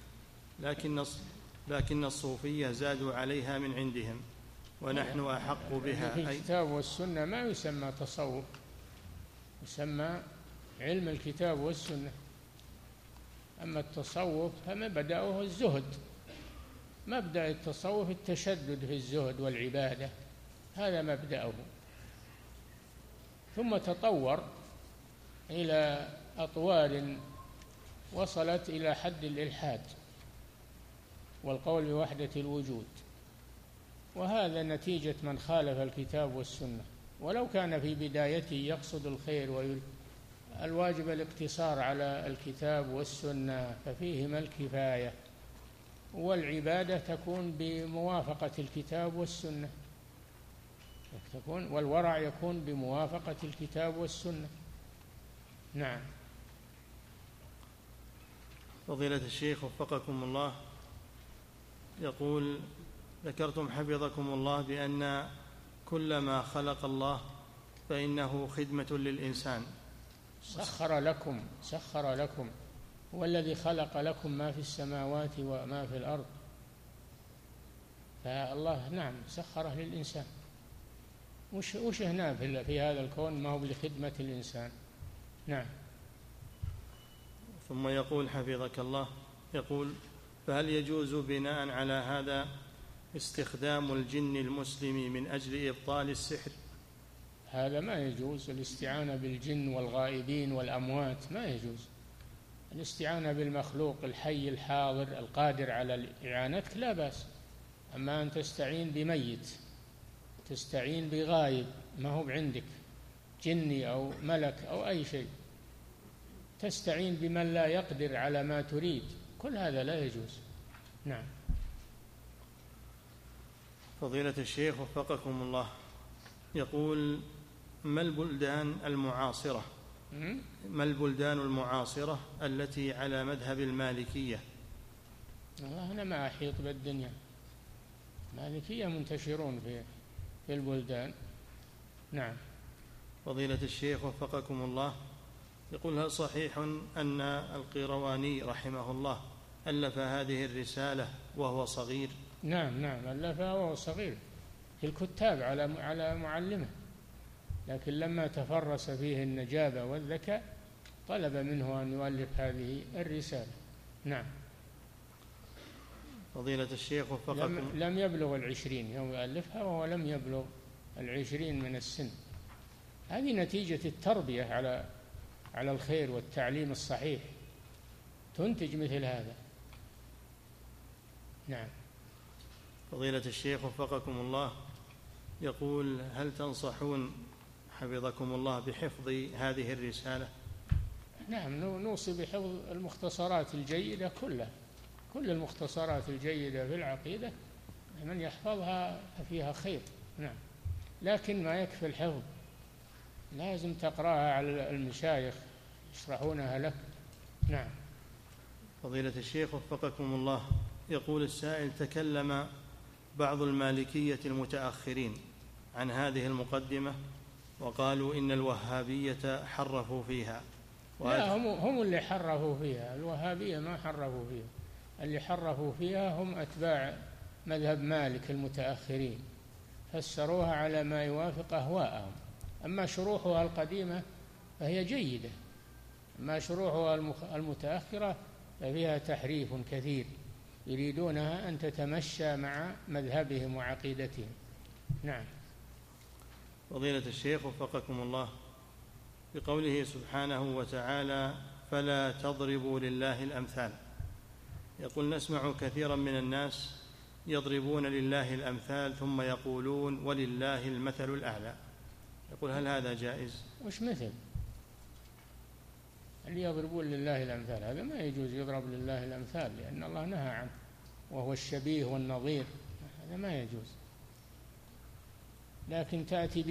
لكن الصوفية زادوا عليها من عندهم ونحن أحق بها. في الكتاب والسنة ما يسمى تصوف، يسمى علم الكتاب والسنة. أما التصوف فمبدأه الزهد، مبدأ التصوف التشدد في الزهد والعبادة، هذا مبدأه، ثم تطور إلى أطوار وصلت إلى حد الإلحاد والقول بوحدة الوجود، وهذا نتيجة من خالف الكتاب والسنة. ولو كان في بدايته يقصد الخير الواجب الاقتصار على الكتاب والسنة، ففيهما الكفاية، والعبادة تكون بموافقة الكتاب والسنة، والورع يكون بموافقة الكتاب والسنة. نعم. فضيلة الشيخ وفقكم الله، يقول: ذكرتم حفظكم الله بأن كل ما خلق الله فإنه خدمة للإنسان. سخر لكم هو الذي خلق لكم ما في السماوات وما في الأرض، فالله نعم سخره للإنسان. وش هنا في هذا الكون ما هو لخدمة الإنسان. نعم. ثم يقول حفظك الله، يقول: فهل يجوز بناء على هذا استخدام الجن المسلم من أجل إبطال السحر هذا ما يجوز. الاستعانة بالجن والغائبين والأموات ما يجوز. الاستعانة بالمخلوق الحي الحاضر القادر على إعانتك لا بأس. أما أن تستعين بميت، تستعين بغايب ما هو عندك، جني أو ملك أو أي شيء، تستعين بمن لا يقدر على ما تريد، كل هذا لا يجوز. نعم. فضيلة الشيخ وفقكم الله، يقول: ما البلدان المعاصرة التي على مذهب المالكية؟ والله أنا ما أحيط بالدنيا. المالكية منتشرون في البلدان. نعم. فضيلة الشيخ وفقكم الله، يقول: هل صحيح أن القيرواني رحمه الله ألف هذه الرسالة وهو صغير؟ نعم ألفها وهو صغير في الكتاب على معلمه، لكن لما تفرس فيه النجابة والذكاء طلب منه أن يؤلف هذه الرسالة. نعم. فضيلة الشيخ وفقكم، لم يبلغ 20 يوم يؤلفها، وهو لم يبلغ 20 من السن. هذه نتيجة التربية على الخير والتعليم الصحيح، تنتج مثل هذا. نعم. فضيلة الشيخ وفقكم الله، يقول: هل تنصحون حفظكم الله بحفظ هذه الرسالة؟ نعم، نوصي بحفظ المختصرات الجيدة كلها، كل المختصرات الجيدة في العقيدة من يحفظها فيها خير. نعم. لكن ما يكفي الحفظ، لازم تقرأها على المشايخ يشرحونها لك. نعم. فضيلة الشيخ وفقكم الله، يقول السائل: تكلم بعض المالكية المتأخرين عن هذه المقدمة وقالوا إن الوهابية حرفوا فيها. لا، هم اللي حرفوا فيها، الوهابية ما حرفوا فيها. اللي حرفوا فيها هم أتباع مذهب مالك المتأخرين، فسروها على ما يوافق أهواءهم. أما شروحها القديمة فهي جيدة، أما شروحها المتأخرة ففيها تحريف كثير، يريدونها أن تتمشى مع مذهبهم وعقيدتهم. نعم. فضيلة الشيخ وفقكم الله، بقوله سبحانه وتعالى: فلا تضربوا لله الأمثال، يقول: نسمع كثيرا من الناس يضربون لله الأمثال ثم يقولون ولله المثل الأعلى، يقول: هل هذا جائز؟ وش مثل اللي يضربون لله الأمثال؟ هذا ما يجوز يضرب لله الأمثال، لأن الله نهى عنه، وهو الشبيه والنظير، هذا ما يجوز. لكن تأتي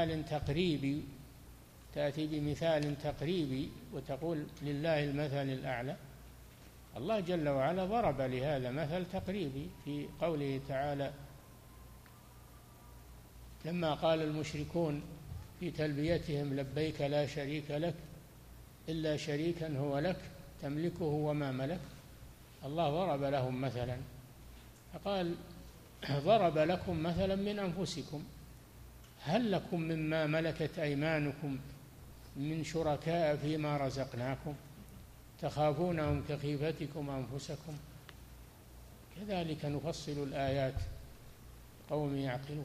بمثال تقريبي وتقول لله المثل الأعلى. الله جل وعلا ضرب لهذا مثل تقريبي في قوله تعالى لما قال المشركون في تلبيتهم: لبيك لا شريك لك إلا شريكا هو لك تملكه وما ملك. الله ضرب لهم مثلا، فقال: ضرب لكم مثلا من أنفسكم، هل لكم مما ملكت أيمانكم من شركاء فيما رزقناكم تخافونهم كخيفتكم أنفسكم. كذلك نفصل الآيات قوم يعقلون.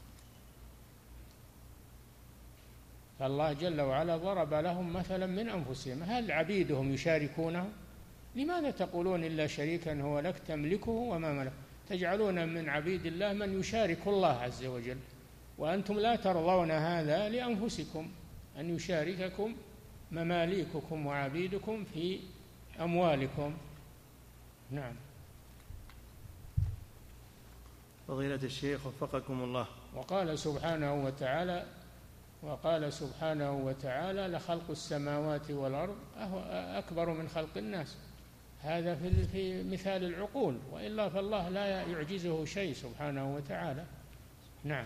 فالله جل وعلا ضرب لهم مثلا من أنفسهم، هل عبيدهم يشاركونه؟ لماذا تقولون إلا شريكا هو لك تملكه وما ملك؟ تجعلون من عبيد الله من يشارك الله عز وجل، وأنتم لا ترضون هذا لأنفسكم، أن يشارككم مماليككم وعبيدكم في أموالكم. نعم. فضيلة الشيخ وفقكم الله، وقال سبحانه وتعالى: لخلق السماوات والأرض أكبر من خلق الناس. هذا في مثال العقول، وإلا فالله لا يعجزه شيء سبحانه وتعالى. نعم.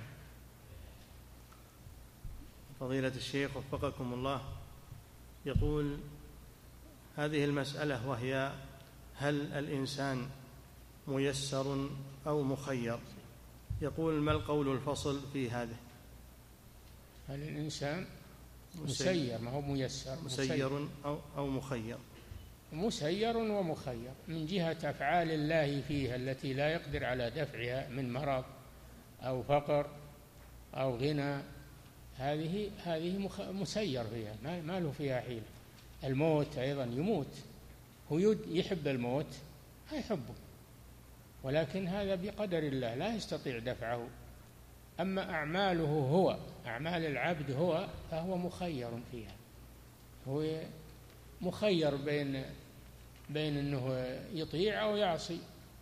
فضيلة الشيخ وفقكم الله، يقول: هذه المسألة وهي: هل الإنسان ميسر أو مخير؟ يقول: ما القول الفصل في هذه؟ هل الإنسان مسير، ما هو ميسر، مسير أو مخير؟ مسير ومخير من جهة أفعال الله فيها التي لا يقدر على دفعها من مرض أو فقر أو غنى هذه مسير فيها، ما له فيها حيلة. الموت أيضا يموت، هو يحب الموت، ما يحبه، ولكن هذا بقدر الله لا يستطيع دفعه. أما أعماله هو، أعمال العبد هو، فهو مخير فيها، هو مخير بين أنه يطيع أو يعصي،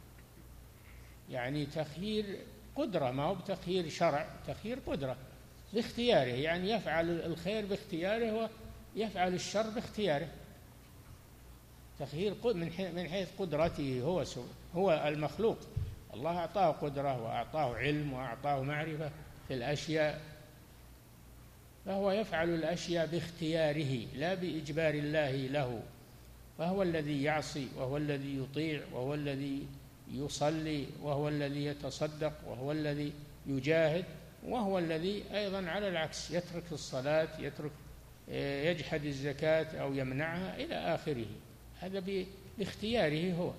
يعني تخيير قدرة، ما هو بتخيير شرع، تخيير قدرة باختياره، يعني يفعل الخير باختياره ويفعل الشر باختياره. تخيير من حيث قدرته، هو المخلوق، الله أعطاه قدرة وأعطاه علم وأعطاه معرفة في الأشياء، فهو يفعل الأشياء باختياره لا بإجبار الله له. فهو الذي يعصي، وهو الذي يطيع، وهو الذي يصلي، وهو الذي يتصدق، وهو الذي يجاهد، وهو الذي أيضا على العكس يترك الصلاة، يجحد الزكاة أو يمنعها إلى آخره، هذا باختياره هو.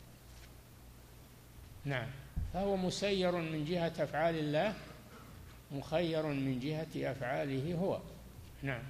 نعم، فهو مسير من جهة أفعال الله، مخير من جهة أفعاله هو. نعم.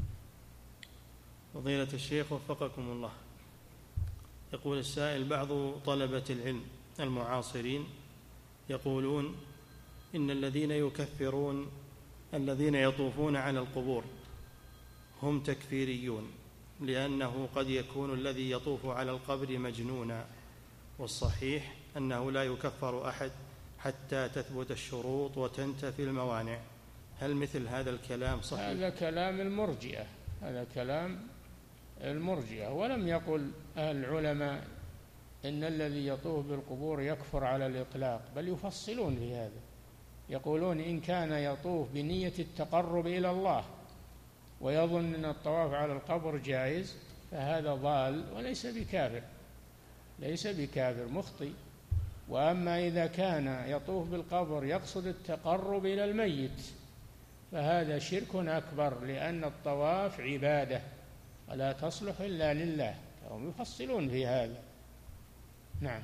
فضيلة الشيخ وفقكم الله، يقول السائل: بعض طلبة العلم المعاصرين يقولون إن الذين يكفرون الذين يطوفون على القبور هم تكفيريون، لأنه قد يكون الذي يطوف على القبر مجنونا، والصحيح أنه لا يكفر أحد حتى تثبت الشروط وتنتفي الموانع. هل مثل هذا الكلام صحيح؟ هذا كلام المرجئة، هذا كلام المرجئة. ولم يقل العلماء إن الذي يطوف بالقبور يكفر على الإطلاق، بل يفصلون في هذا، يقولون إن كان يطوف بنية التقرب إلى الله ويظن أن الطواف على القبر جائز فهذا ضال وليس بكافر، ليس بكافر، مخطئ. وأما إذا كان يطوف بالقبر يقصد التقرب إلى الميت فهذا شرك أكبر، لأن الطواف عبادة ولا تصلح إلا لله، فهم يفصلون في هذا. نعم.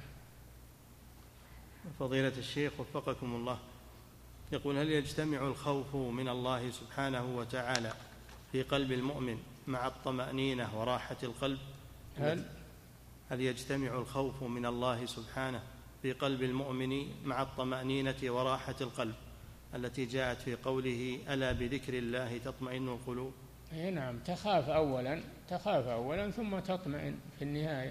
فضيلة الشيخ وفقكم الله، يقول: هل يجتمع الخوف من الله سبحانه وتعالى في قلب المؤمن مع الطمأنينة وراحة القلب؟ هل يجتمع الخوف من الله سبحانه في قلب المؤمن مع الطمأنينة وراحة القلب التي جاءت في قوله: ألا بذكر الله تطمئن القلوب؟ نعم، تخاف أولا ثم تطمئن في النهاية.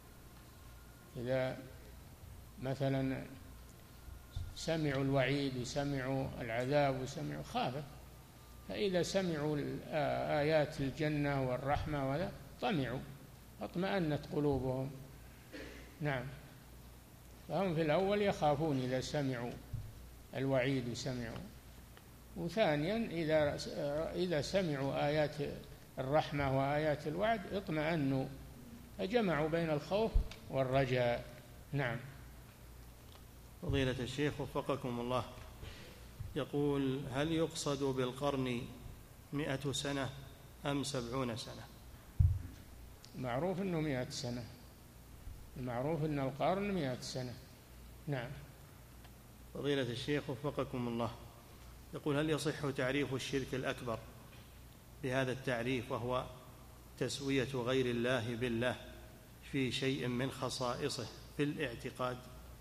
إذا مثلا سمعوا الوعيد وسمعوا العذاب وسمعوا خافت، فإذا سمعوا آيات الجنة والرحمة ولا طمعوا، اطمأنت قلوبهم. نعم، فهم في الأول يخافون إذا سمعوا الوعيد وسمعوا، وثانيا إذا سمعوا آيات الرحمة وآيات الوعد اطمأنوا، فجمعوا بين الخوف والرجاء. نعم. فضيلة الشيخ وفقكم الله، يقول: هل يقصد بالقرن 100 سنة أم 70 سنة؟ معروف أنه 100 سنة، المعروف أن القرن 100 سنة. نعم. فضيلة الشيخ وفقكم الله، يقول: هل يصح تعريف الشرك الأكبر بهذا التعريف، وهو تسوية غير الله بالله في شيء من خصائصه في الاعتقاد؟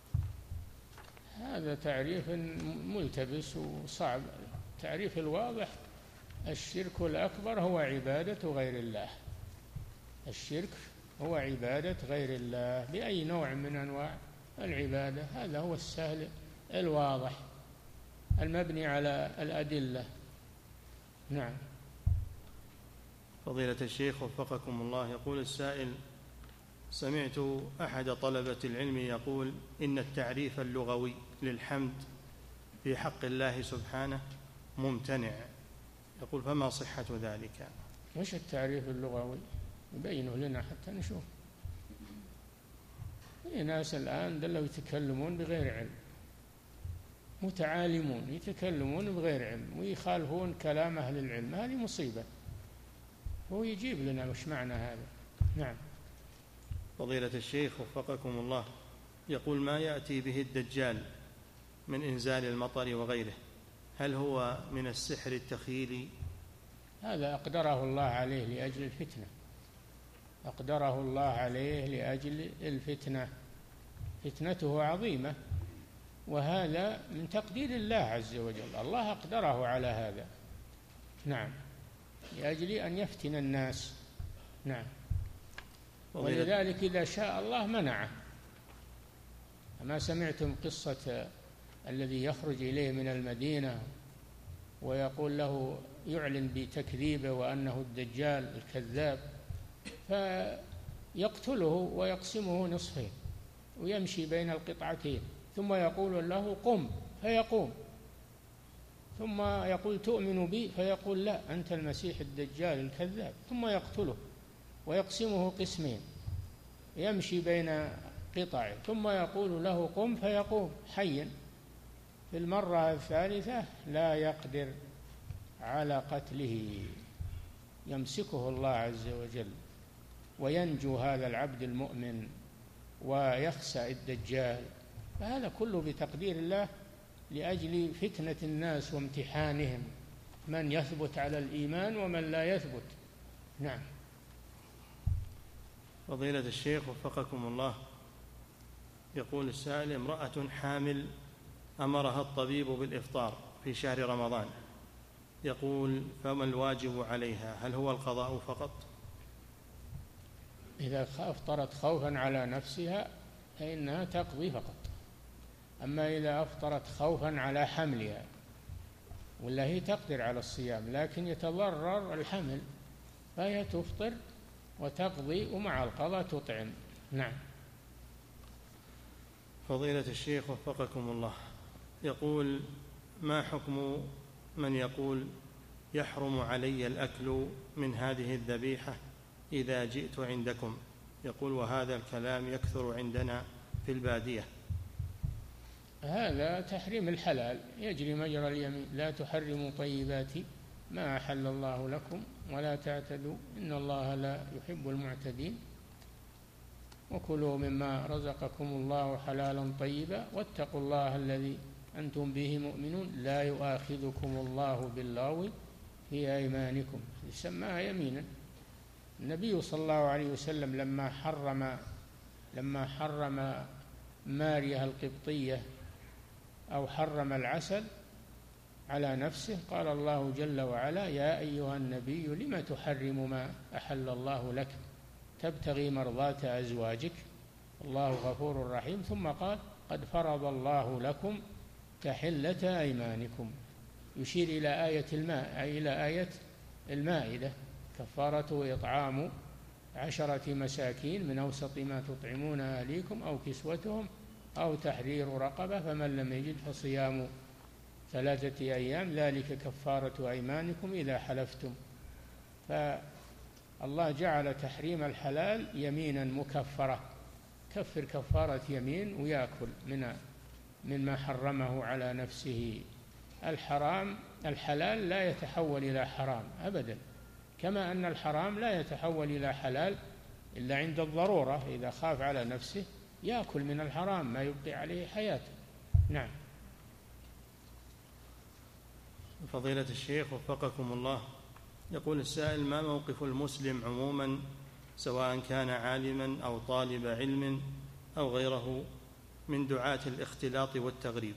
هذا تعريف ملتبس وصعب. التعريف الواضح: الشرك الأكبر هو عبادة غير الله، الشرك هو عبادة غير الله بأي نوع من أنواع العبادة، هذا هو السهل الواضح المبني على الأدلة. نعم. فضيلة الشيخ وفقكم الله، يقول السائل: سمعت أحد طلبة العلم يقول إن التعريف اللغوي للحمد في حق الله سبحانه ممتنع، يقول: فما صحة ذلك؟ وش التعريف اللغوي؟ يبينه لنا حتى نشوف. في ناس الآن دلوا يتكلمون بغير علم، متعالمون يتكلمون بغير علم ويخالفون كلام أهل العلم، هذه مصيبة. هو يجيب لنا وش معنى هذا. نعم. فضيلة الشيخ وفقكم الله، يقول: ما يأتي به الدجال من إنزال المطر وغيره، هل هو من السحر التخيلي؟ هذا أقدره الله عليه لأجل الفتنة، أقدره الله عليه لأجل الفتنة، فتنته عظيمة، وهذا من تقدير الله عز وجل، الله أقدره على هذا، نعم، لأجل أن يفتن الناس، نعم. ولذلك إذا شاء الله منعه. أما سمعتم قصة الذي يخرج إليه من المدينة ويقول له، يعلن بتكذيبه وأنه الدجال الكذاب، فيقتله ويقسمه نصفين ويمشي بين القطعتين، ثم يقول له قم فيقوم، ثم يقول تؤمن بي فيقول لا أنت المسيح الدجال الكذاب، ثم يقتله ويقسمه قسمين يمشي بين قطع، ثم يقول له قم فيقوم حيا. في المرة الثالثة لا يقدر على قتله، يمسكه الله عز وجل وينجو هذا العبد المؤمن ويخسأ الدجال. فهذا كله بتقدير الله لأجل فتنة الناس وامتحانهم، من يثبت على الإيمان ومن لا يثبت، نعم. فضيلة الشيخ وفقكم الله، يقول السائل: امرأة حامل أمرها الطبيب بالإفطار في شهر رمضان، يقول فما الواجب عليها؟ هل هو القضاء فقط؟ إذا أفطرت خوفا على نفسها فإنها تقضي فقط، أما إذا أفطرت خوفا على حملها ولا هي تقدر على الصيام لكن يتضرر الحمل، فهي تفطر وتقضي ومع القضاء تطعم، نعم. فضيلة الشيخ وفقكم الله، يقول ما حكم من يقول يحرم علي الأكل من هذه الذبيحة إذا جئت عندكم؟ يقول وهذا الكلام يكثر عندنا في البادية. هذا تحريم الحلال يجري مجرى اليمين، لا تحرموا طيبات ما أحل الله لكم ولا تعتدوا إن الله لا يحب المعتدين، وكلوا مما رزقكم الله حلالا طيبا واتقوا الله الذي أنتم به مؤمنون لا يؤاخذكم الله باللغو في أيمانكم، يسمىها يمينا. النبي صلى الله عليه وسلم لما حرم مارية القبطية أو حرم العسل على نفسه قال الله جل وعلا يا أيها النبي لم تحرم ما أحل الله لك تبتغي مرضات أزواجك الله غفور رحيم، ثم قال قد فرض الله لكم تحلة أيمانكم، يشير إلى آية الماء أي إلى آية المائدة، كفارة إطعام 10 مساكين من أوسط ما تطعمون أهليكم أو كسوتهم أو تحرير رقبة، فمن لم يجد فصيام 3 أيام ذلك كفارة أيمانكم إذا حلفتم. فالله جعل تحريم الحلال يمينا مكفرة، كفر كفارة يمين ويأكل مما حرمه على نفسه. الحلال لا يتحول إلى حرام أبدا، كما أن الحرام لا يتحول إلى حلال إلا عند الضرورة، إذا خاف على نفسه يأكل من الحرام ما يبقي عليه حياته، نعم. فضيلة الشيخ وفقكم الله، يقول السائل ما موقف المسلم عموما سواء كان عالما أو طالب علم أو غيره من دعاة الاختلاط والتغريب؟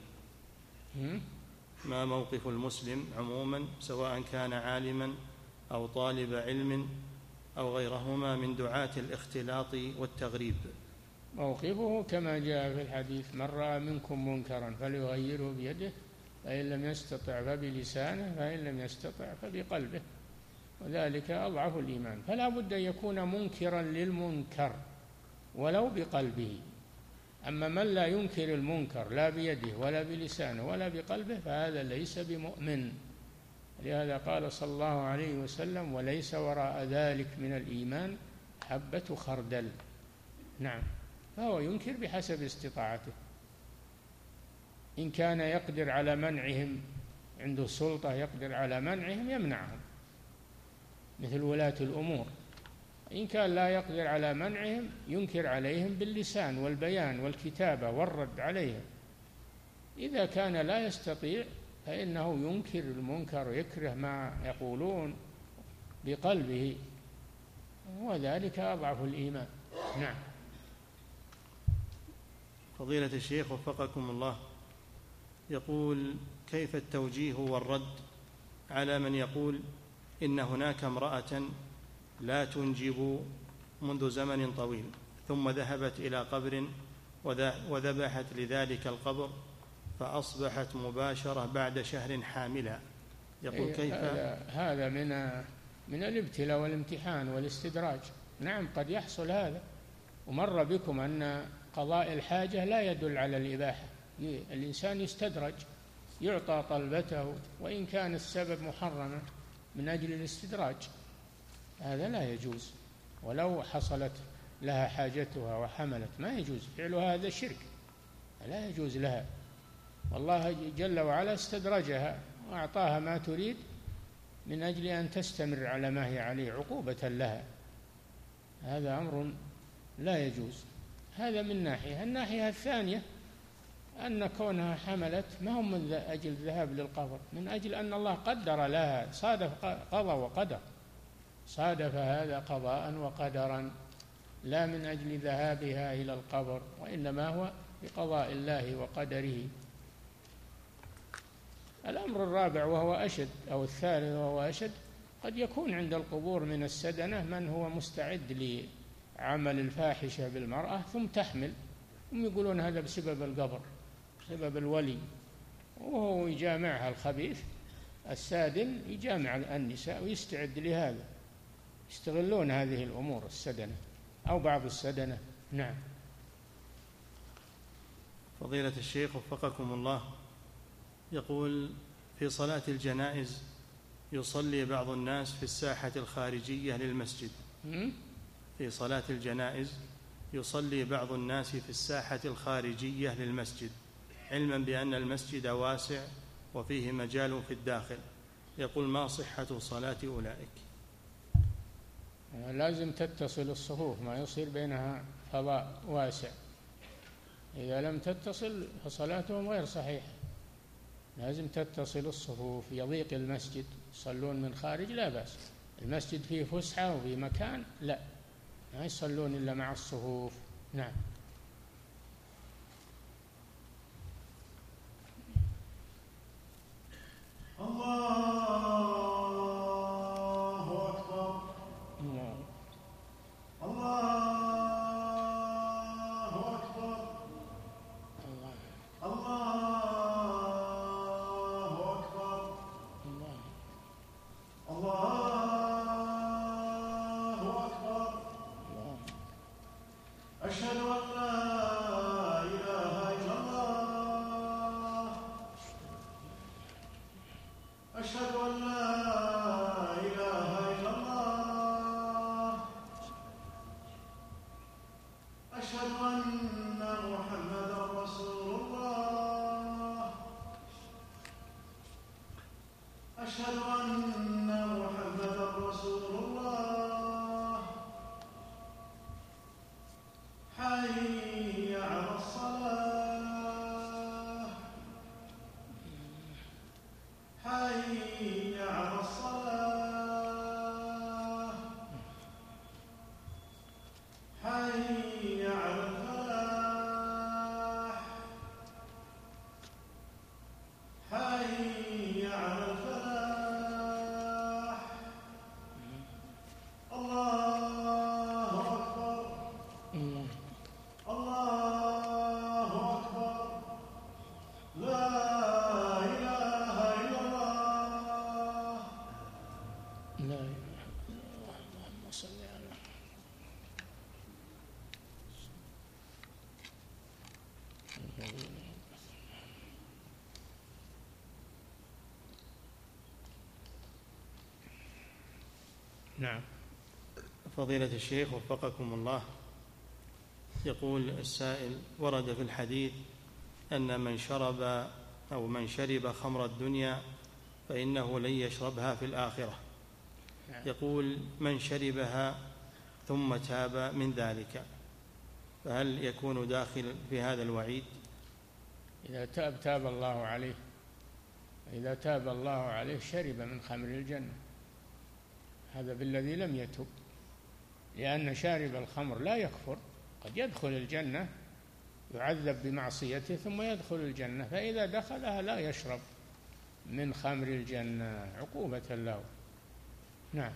ما موقف المسلم عموما سواء كان عالما أو طالب علم أو غيرهما من دعاة الاختلاط والتغريب؟ موقفه كما جاء في الحديث من رأى منكم منكرا فليغيره بيده فإن لم يستطع فبلسانه فإن لم يستطع فبقلبه، وذلك أضعف الإيمان. فلا بد أن يكون منكرا للمنكر ولو بقلبه، أما من لا ينكر المنكر لا بيده ولا بلسانه ولا بقلبه فهذا ليس بمؤمن. لهذا قال صلى الله عليه وسلم وليس وراء ذلك من الإيمان حبة خردل، نعم. فهو ينكر بحسب استطاعته، إن كان يقدر على منعهم عنده سلطة يقدر على منعهم يمنعهم مثل ولاة الأمور، إن كان لا يقدر على منعهم ينكر عليهم باللسان والبيان والكتابة والرد عليهم، إذا كان لا يستطيع فإنه ينكر المنكر ويكره ما يقولون بقلبه، وذلك أضعف الإيمان. نعم. فضيلة الشيخ وفقكم الله، يقول: كيف التوجيه والرد على من يقول إن هناك امرأة لا تنجب منذ زمن طويل، ثم ذهبت إلى قبر وذبحت لذلك القبر فأصبحت مباشرة بعد شهر حاملا؟ يقول: كيف هذا من الابتلاء والامتحان والاستدراج. نعم، قد يحصل هذا، ومر بكم أن قضاء الحاجة لا يدل على الإباحة. الإنسان يستدرج، يعطى طلبته وإن كان السبب محرما من أجل الاستدراج، هذا لا يجوز. ولو حصلت لها حاجتها وحملت ما يجوز فعلها، هذا شرك لا يجوز لها. والله جل وعلا استدرجها وأعطاها ما تريد من أجل أن تستمر على ما هي عليه عقوبة لها. هذا أمر لا يجوز. هذا من ناحية. الناحية الثانية أن كونها حملت ما هم من أجل الذهاب للقبر، من أجل أن الله قدر لها، صادف قضى وقدر، صادف هذا قضاء وقدرا، لا من أجل ذهابها إلى القبر، وإنما هو بقضاء الله وقدره. الأمر الرابع وهو أشد، أو الثالث وهو أشد، قد يكون عند القبور من السدنة من هو مستعد لعمل الفاحشة بالمرأة ثم تحمل، هم يقولون هذا بسبب القبر، بسبب الولي، وهو يجامعها الخبيث السادن، يجامع النساء ويستعد لهذا. يستغلون هذه الأمور السدنة أو بعض السدنة. نعم. فضيلة الشيخ وفقكم الله، يقول: في صلاة الجنائز يصلي بعض الناس في الساحة الخارجية للمسجد. في صلاة الجنائز يصلي بعض الناس في الساحة الخارجية للمسجد، علما بأن المسجد واسع وفيه مجال في الداخل. يقول: ما صحة صلاة أولئك؟ لازم تتصل الصفوف، ما يصير بينها فضاء واسع. إذا لم تتصل فصلاتهم غير صحيحة. لازم تتصل الصفوف. يضيق المسجد، يصلون من خارج لا بأس. المسجد فيه فسحة وفيه مكان، لا، ما يصلون إلا مع الصفوف. نعم. الله أكبر. الله أكبر. الله أكبر. الله أكبر. أشهد أن لا إله إلا الله. أشهد أن لا إله إلا الله. أشهد أن محمدا رسول الله. أشهد أن محمدا رسول الله. حي على الصلاة. حي على الصلاة. حي على الفلاح. حي على الفلاح. الله أكبر. الله أكبر. لا إله إلا الله. لا إله إلا الله. اللهم صل على نعم. فضيلة الشيخ وفقكم الله، يقول السائل: ورد في الحديث أن من شرب خمر الدنيا فإنه لن يشربها في الآخرة. يقول: من شربها ثم تاب من ذلك فهل يكون داخل في هذا الوعيد؟ إذا تاب الله عليه، إذا تاب الله عليه شرب من خمر الجنة. هذا بالذي لم يتب، لأن شارب الخمر لا يكفر، قد يدخل الجنة يعذب بمعصيته ثم يدخل الجنة، فإذا دخلها لا يشرب من خمر الجنة عقوبة له. نعم.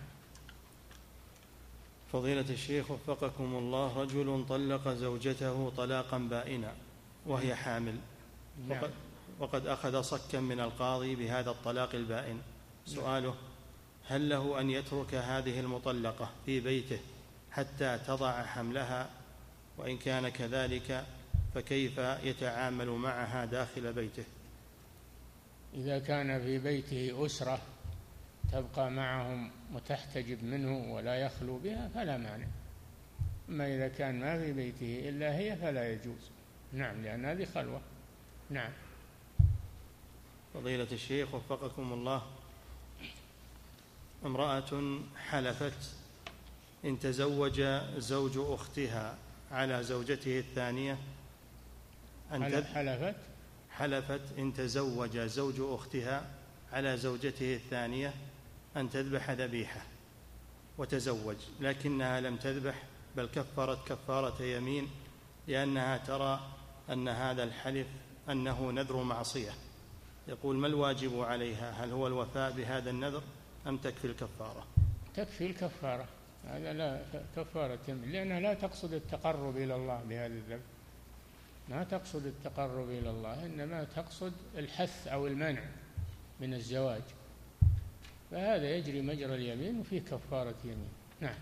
فضيلة الشيخ وفقكم الله، رجل طلق زوجته طلاقا بائنا وهي حامل، نعم. وقد أخذ صكا من القاضي بهذا الطلاق البائن. سؤاله: هل له أن يترك هذه المطلقة في بيته حتى تضع حملها؟ وإن كان كذلك فكيف يتعامل معها داخل بيته؟ إذا كان في بيته أسرة تبقى معهم وتحتجب منه ولا يخلو بها فلا مانع، أما إذا كان ما في بيته إلا هي فلا يجوز. نعم، لأن هذه خلوة. نعم. فضيلة الشيخ وفقكم الله، امرأة حلفت إن تزوج زوج أختها على زوجته الثانية حلفت إن تزوج زوج أختها على زوجته الثانية أن تذبح ذبيحة، وتزوج، لكنها لم تذبح بل كفرت كفارة يمين، لأنها ترى أن هذا الحلف أنه نذر معصية. يقول: ما الواجب عليها؟ هل هو الوفاء بهذا النذر أم تكفي الكفارة؟ تكفي الكفارة، هذا لا كفارة، لأنها لا تقصد التقرب إلى الله بهذا الذنب، ما تقصد التقرب إلى الله، إنما تقصد الحث أو المنع من الزواج، فهذا يجري مجرى اليمين وفيه كفارة يمين. نعم.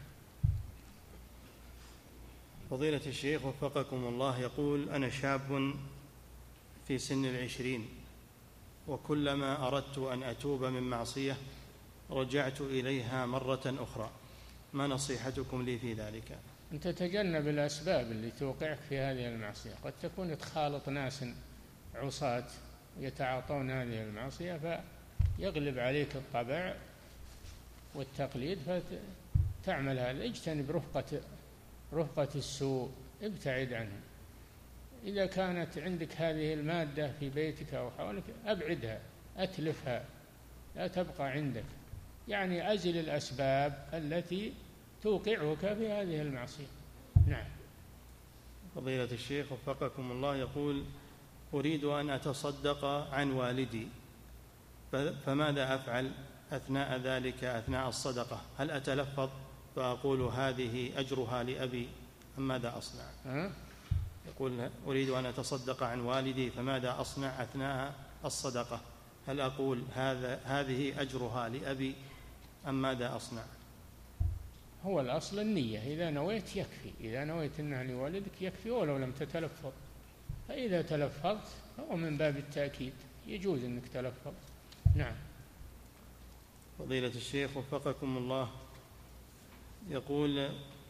فضيلة الشيخ وفقكم الله، يقول: أنا شاب في سن 20، وكلما أردت أن أتوب من معصية رجعت إليها مرة أخرى، ما نصيحتكم لي في ذلك؟ أن تتجنب الأسباب اللي توقعك في هذه المعصية، قد تكون تخالط ناس عصاة يتعاطون هذه المعصية فيغلب عليك الطبع والتقليد فتعمل هذا. اجتنب رفقة السوء، ابتعد عنه. إذا كانت عندك هذه المادة في بيتك أو حولك أبعدها، أتلفها، لا تبقى عندك، يعني أزل الأسباب التي توقعك في هذه المعصية. نعم. فضيلة الشيخ وفقكم الله، يقول: أريد أن أتصدق عن والدي، فماذا أفعل أثناء ذلك، أثناء الصدقة؟ هل أتلفظ فأقول هذه أجرها لأبي أم ماذا أصنع؟ يقول: أريد أن أتصدق عن والدي، فماذا أصنع أثناء الصدقة؟ هل أقول هذه أجرها لأبي أم ماذا أصنع؟ هو الأصل النية، إذا نويت يكفي، إذا نويت أنها لوالدك يكفي ولو لم تتلفظ، فإذا تلفظت فهو من باب التأكيد، يجوز أنك تلفظ. نعم. فضيلة الشيخ وفقكم الله، يقول: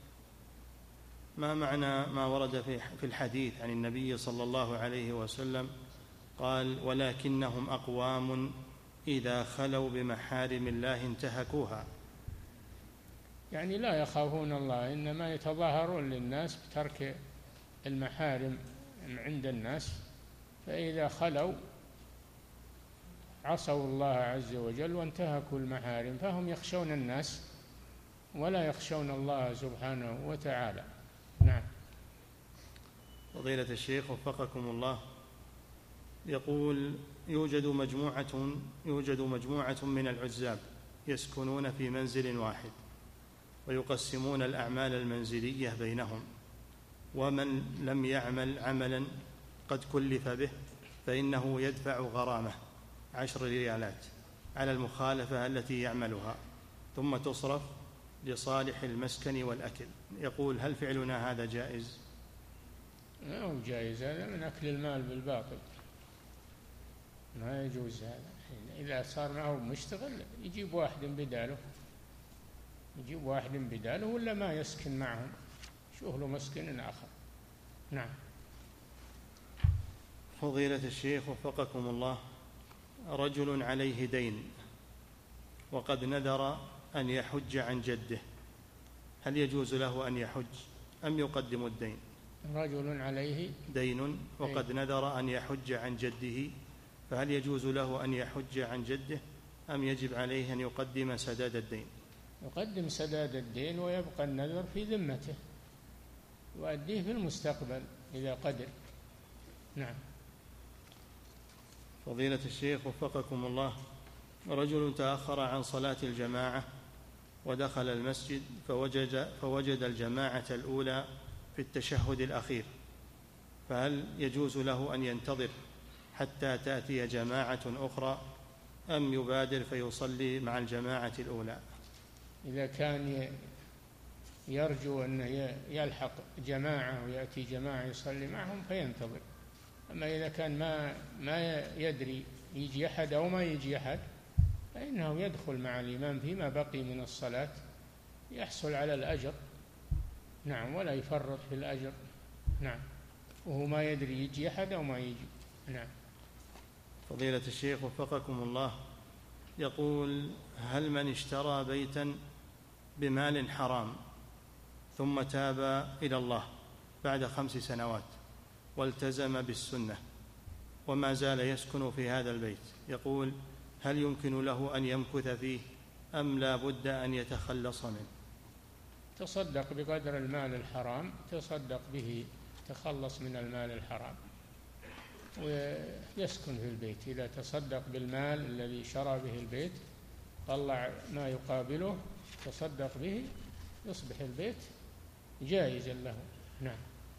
ما معنى ما ورد في الحديث عن النبي صلى الله عليه وسلم قال: ولكنهم أقوام إذا خلوا بمحارم الله انتهكوها؟ يعني لا يخافون الله، إنما يتظاهرون للناس بترك المحارم عند الناس، فإذا خلوا عصوا الله عز وجل وانتهكوا المحارم، فهم يخشون الناس ولا يخشون الله سبحانه وتعالى. نعم. فضيلة الشيخ وفقكم الله، يقول: يوجد مجموعة من العزاب يسكنون في منزل واحد ويقسمون الأعمال المنزلية بينهم، ومن لم يعمل عملا قد كلف به فإنه يدفع غرامة 10 ريالات على المخالفة التي يعملها، ثم تصرف لصالح المسكن والأكل. يقول: هل فعلنا هذا جائز؟ لا هو جائز، هذا من أكل المال بالباطل، ما يجوز هذا. إذا صار معه مشتغل يجيب واحد بداله ولا ما يسكن معهم، شوف له مسكن آخر. نعم. فضيلة الشيخ وفقكم الله، رجل عليه دين وقد نذر أن يحج عن جده، هل يجوز له أن يحج أم يقدم الدين؟ رجل عليه دين وقد نذر أن يحج عن جده، فهل يجوز له أن يحج عن جده أم يجب عليه أن يقدم سداد الدين؟ يقدم سداد الدين ويبقى النذر في ذمته، يؤديه في المستقبل إذا قدر. نعم. فضيلة الشيخ وفقكم الله، رجل تأخر عن صلاة الجماعة ودخل المسجد فوجد الجماعة الأولى في التشهد الأخير، فهل يجوز له أن ينتظر حتى تأتي جماعة أخرى أم يبادر فيصلي مع الجماعة الأولى؟ إذا كان يرجو أن يلحق جماعة ويأتي جماعة يصلي معهم فينتظر. أما إذا كان ما يدري يجي أحد أو ما يجي أحد فإنه يدخل مع الإمام فيما بقي من الصلاة يحصل على الأجر. نعم، ولا يفرط في الأجر. نعم، وهو ما يدري يجي أحد أو ما يجي. نعم. فضيلة الشيخ وفقكم الله، يقول: هل من اشترى بيتا بمال حرام ثم تاب إلى الله بعد 5 سنوات والتزم بالسنة وما زال يسكن في هذا البيت، يقول: هل يمكن له أن يمكث فيه أم لا بد أن يتخلص منه؟ تصدق بقدر المال الحرام، تصدق به، تخلص من المال الحرام ويسكن في البيت. إذا تصدق بالمال الذي شرى به البيت طلع ما يقابله تصدق به يصبح البيت جائزا له. نعم.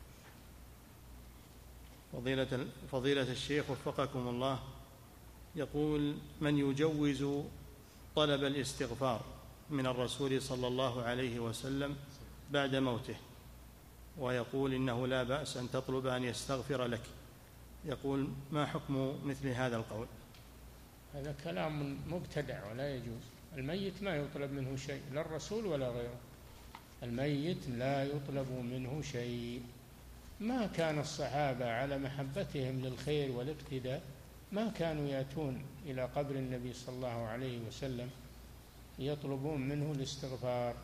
فضيلة الشيخ وفقكم الله، يقول: من يجوز طلب الاستغفار من الرسول صلى الله عليه وسلم بعد موته، ويقول إنه لا بأس أن تطلب أن يستغفر لك، يقول: ما حكم مثل هذا القول؟ هذا كلام مبتدع ولا يجوز. الميت ما يطلب منه شيء، لا الرسول ولا غيره. الميت لا يطلب منه شيء. ما كان الصحابة على محبتهم للخير والاقتداء ما كانوا يأتون إلى قبر النبي صلى الله عليه وسلم يطلبون منه الاستغفار.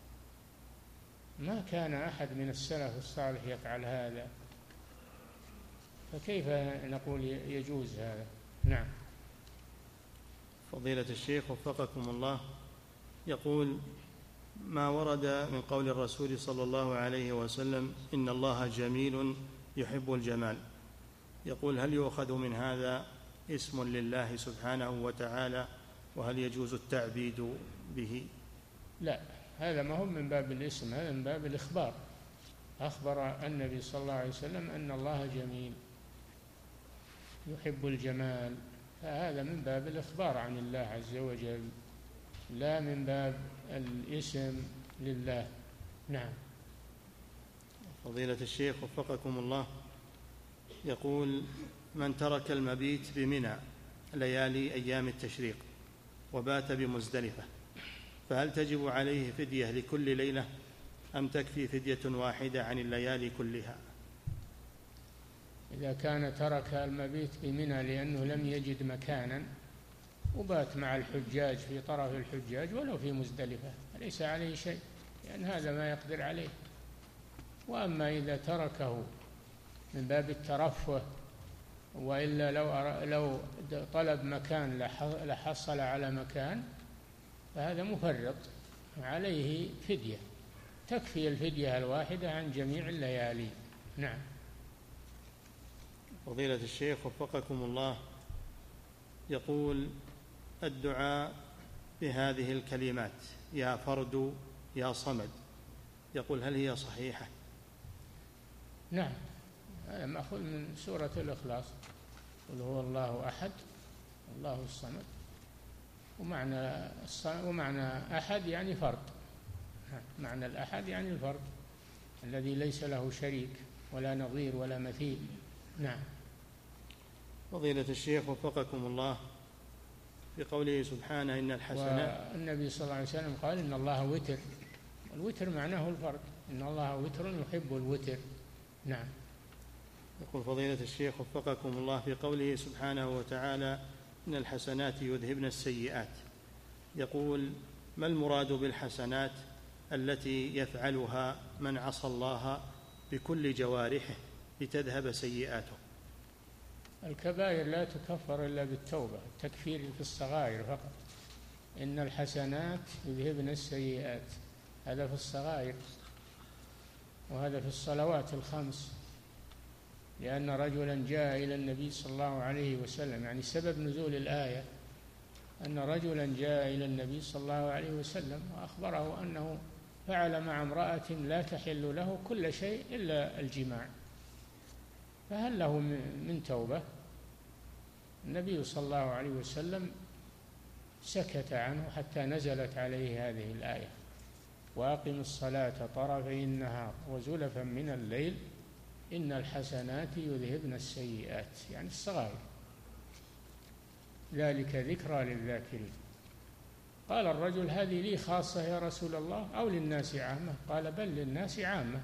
ما كان أحد من السلف الصالح يفعل هذا، فكيف نقول يجوز هذا؟ نعم. فضيلة الشيخ وفقكم الله، يقول: ما ورد من قول الرسول صلى الله عليه وسلم إن الله جميل يحب الجمال، يقول: هل يؤخذ من هذا اسم لله سبحانه وتعالى، وهل يجوز التعبيد به؟ لا، هذا ما هو من باب الاسم، هذا من باب الإخبار. أخبر النبي صلى الله عليه وسلم أن الله جميل يحب الجمال، فهذا من باب الإخبار عن الله عز وجل، لا من باب الاسم لله. نعم. فضيلة الشيخ وفقكم الله، يقول: من ترك المبيت بمنى ليالي أيام التشريق وبات بمزدلفة، فهل تجب عليه فدية لكل ليلة أم تكفي فدية واحدة عن الليالي كلها؟ إذا كان ترك المبيت بمنى لأنه لم يجد مكانا وبات مع الحجاج في طرف الحجاج ولو في مزدلفة ليس عليه شيء، لأن هذا ما يقدر عليه. وأما إذا تركه من باب الترفه وإلا لو طلب مكان لحصل على مكان فهذا مفرط، عليه فدية تكفي الفدية الواحدة عن جميع الليالي. نعم. فضيلة الشيخ وفقكم الله، يقول: الدعاء بهذه الكلمات يا فرد يا صمد، يقول: هل هي صحيحة؟ نعم، هذا مأخوذ من سورة الإخلاص: قل هو الله أحد الله الصمد. ومعنى أحد يعني فرد، معنى الأحد يعني الفرد الذي ليس له شريك ولا نظير ولا مثيل. نعم. فضيلة الشيخ وفقكم الله، بقوله سبحانه إن الحسنات، والنبي صلى الله عليه وسلم قال إن الله وتر، والوتر معناه الفرد، إن الله وتر يحب الوتر. نعم. يقول فضيلة الشيخ وفقكم الله في قوله سبحانه وتعالى إن الحسنات يذهبن السيئات، يقول: ما المراد بالحسنات التي يفعلها من عصى الله بكل جوارحه لتذهب سيئاته؟ الكبائر لا تكفر إلا بالتوبة، التكفير في الصغائر فقط. إن الحسنات يذهبن السيئات، هذا في الصغائر، وهذا في الصلوات الخمس. لأن رجلا جاء إلى النبي صلى الله عليه وسلم، يعني سبب نزول الآية أن رجلا جاء إلى النبي صلى الله عليه وسلم وأخبره أنه فعل مع امرأة لا تحل له كل شيء إلا الجماع، فهل له من توبة؟ النبي صلى الله عليه وسلم سكت عنه حتى نزلت عليه هذه الآية: وأقم الصلاة طرفي النهار وزلفا من الليل إن الحسنات يذهبن السيئات، يعني الصغائر، ذلك ذكرى للذاكرين. قال الرجل: هذه لي خاصة يا رسول الله أو للناس عامة؟ قال: بل للناس عامة.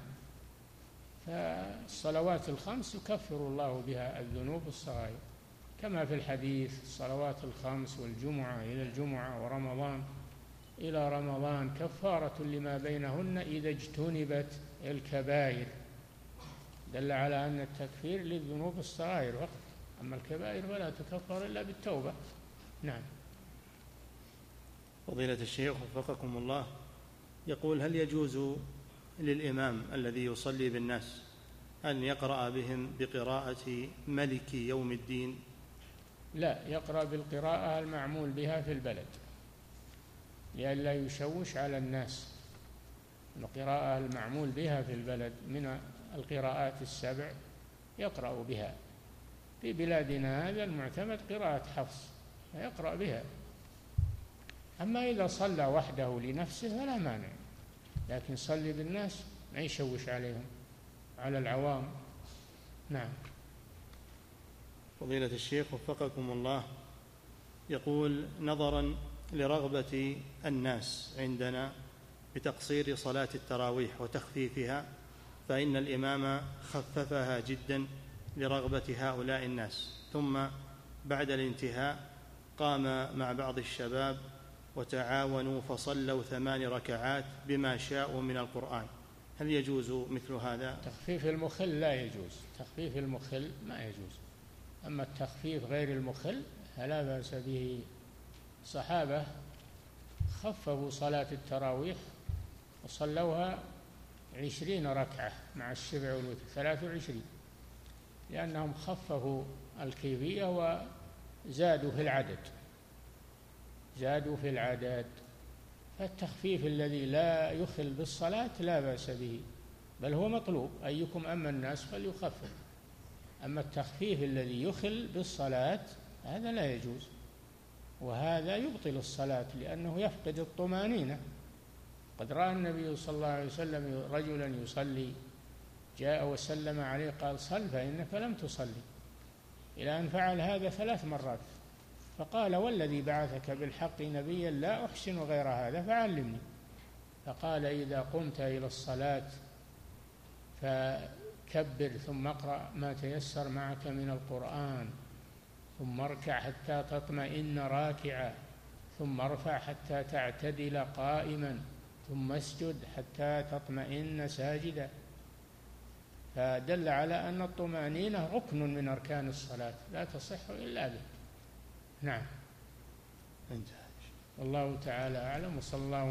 فالصلوات الخمس يكفر الله بها الذنوب الصغائر، كما في الحديث: الصلوات الخمس والجمعة إلى الجمعة ورمضان إلى رمضان كفارة لما بينهن إذا اجتنبت الكبائر. دل على أن التكفير للذنوب الصغائر فقط، أما الكبائر فلا تكفر إلا بالتوبة. نعم. فضيلة الشيخ وفقكم الله، يقول: هل يجوز للإمام الذي يصلي بالناس أن يقرأ بهم بقراءة ملك يوم الدين؟ لا، يقرأ بالقراءة المعمول بها في البلد لئلا يشوش على الناس. القراءة المعمول بها في البلد من القراءات السبع يقرأ بها. في بلادنا هذا المعتمد قراءة حفص، فيقرأ بها. أما إذا صلى وحده لنفسه فلا مانع، لكن صلي بالناس ما يشوش عليهم، على العوام. نعم. فضيلة الشيخ وفقكم الله، يقول: نظرا لرغبة الناس عندنا بتقصير صلاة التراويح وتخفيفها، فإن الإمام خففها جدا لرغبة هؤلاء الناس، ثم بعد الانتهاء قام مع بعض الشباب وتعاونوا فصلوا 8 ركعات بما شاءوا من القرآن، هل يجوز مثل هذا؟ تخفيف المخل لا يجوز، تخفيف المخل ما يجوز. أما التخفيف غير المخل فلا بأس به. الصحابة خففوا صلاة التراويح وصلوها 20 ركعة مع الشبع والوتر 23، لأنهم خففوا الكيفية وزادوا في العدد، زادوا في العدد. فالتخفيف الذي لا يخل بالصلاة لا بأس به، بل هو مطلوب: أيكم أما الناس فليخفف. أما التخفيف الذي يخل بالصلاة هذا لا يجوز، وهذا يبطل الصلاة لأنه يفقد الطمأنينة. قد رأى النبي صلى الله عليه وسلم رجلا يصلي، جاء وسلم عليه قال: صل فإنك لم تصلي، إلى أن فعل هذا 3 مرات، فقال: والذي بعثك بالحق نبيا لا أحسن غير هذا فعلمني. فقال: إذا قمت إلى الصلاة فكبر ثم اقرأ ما تيسر معك من القرآن، ثم اركع حتى تطمئن راكعا، ثم ارفع حتى تعتدل قائما، ثم اسجد حتى تطمئن ساجدا. فدل على أن الطمأنينة ركن من أركان الصلاة لا تصح إلا به. نعم. والله تعالى أعلم، وصلى الله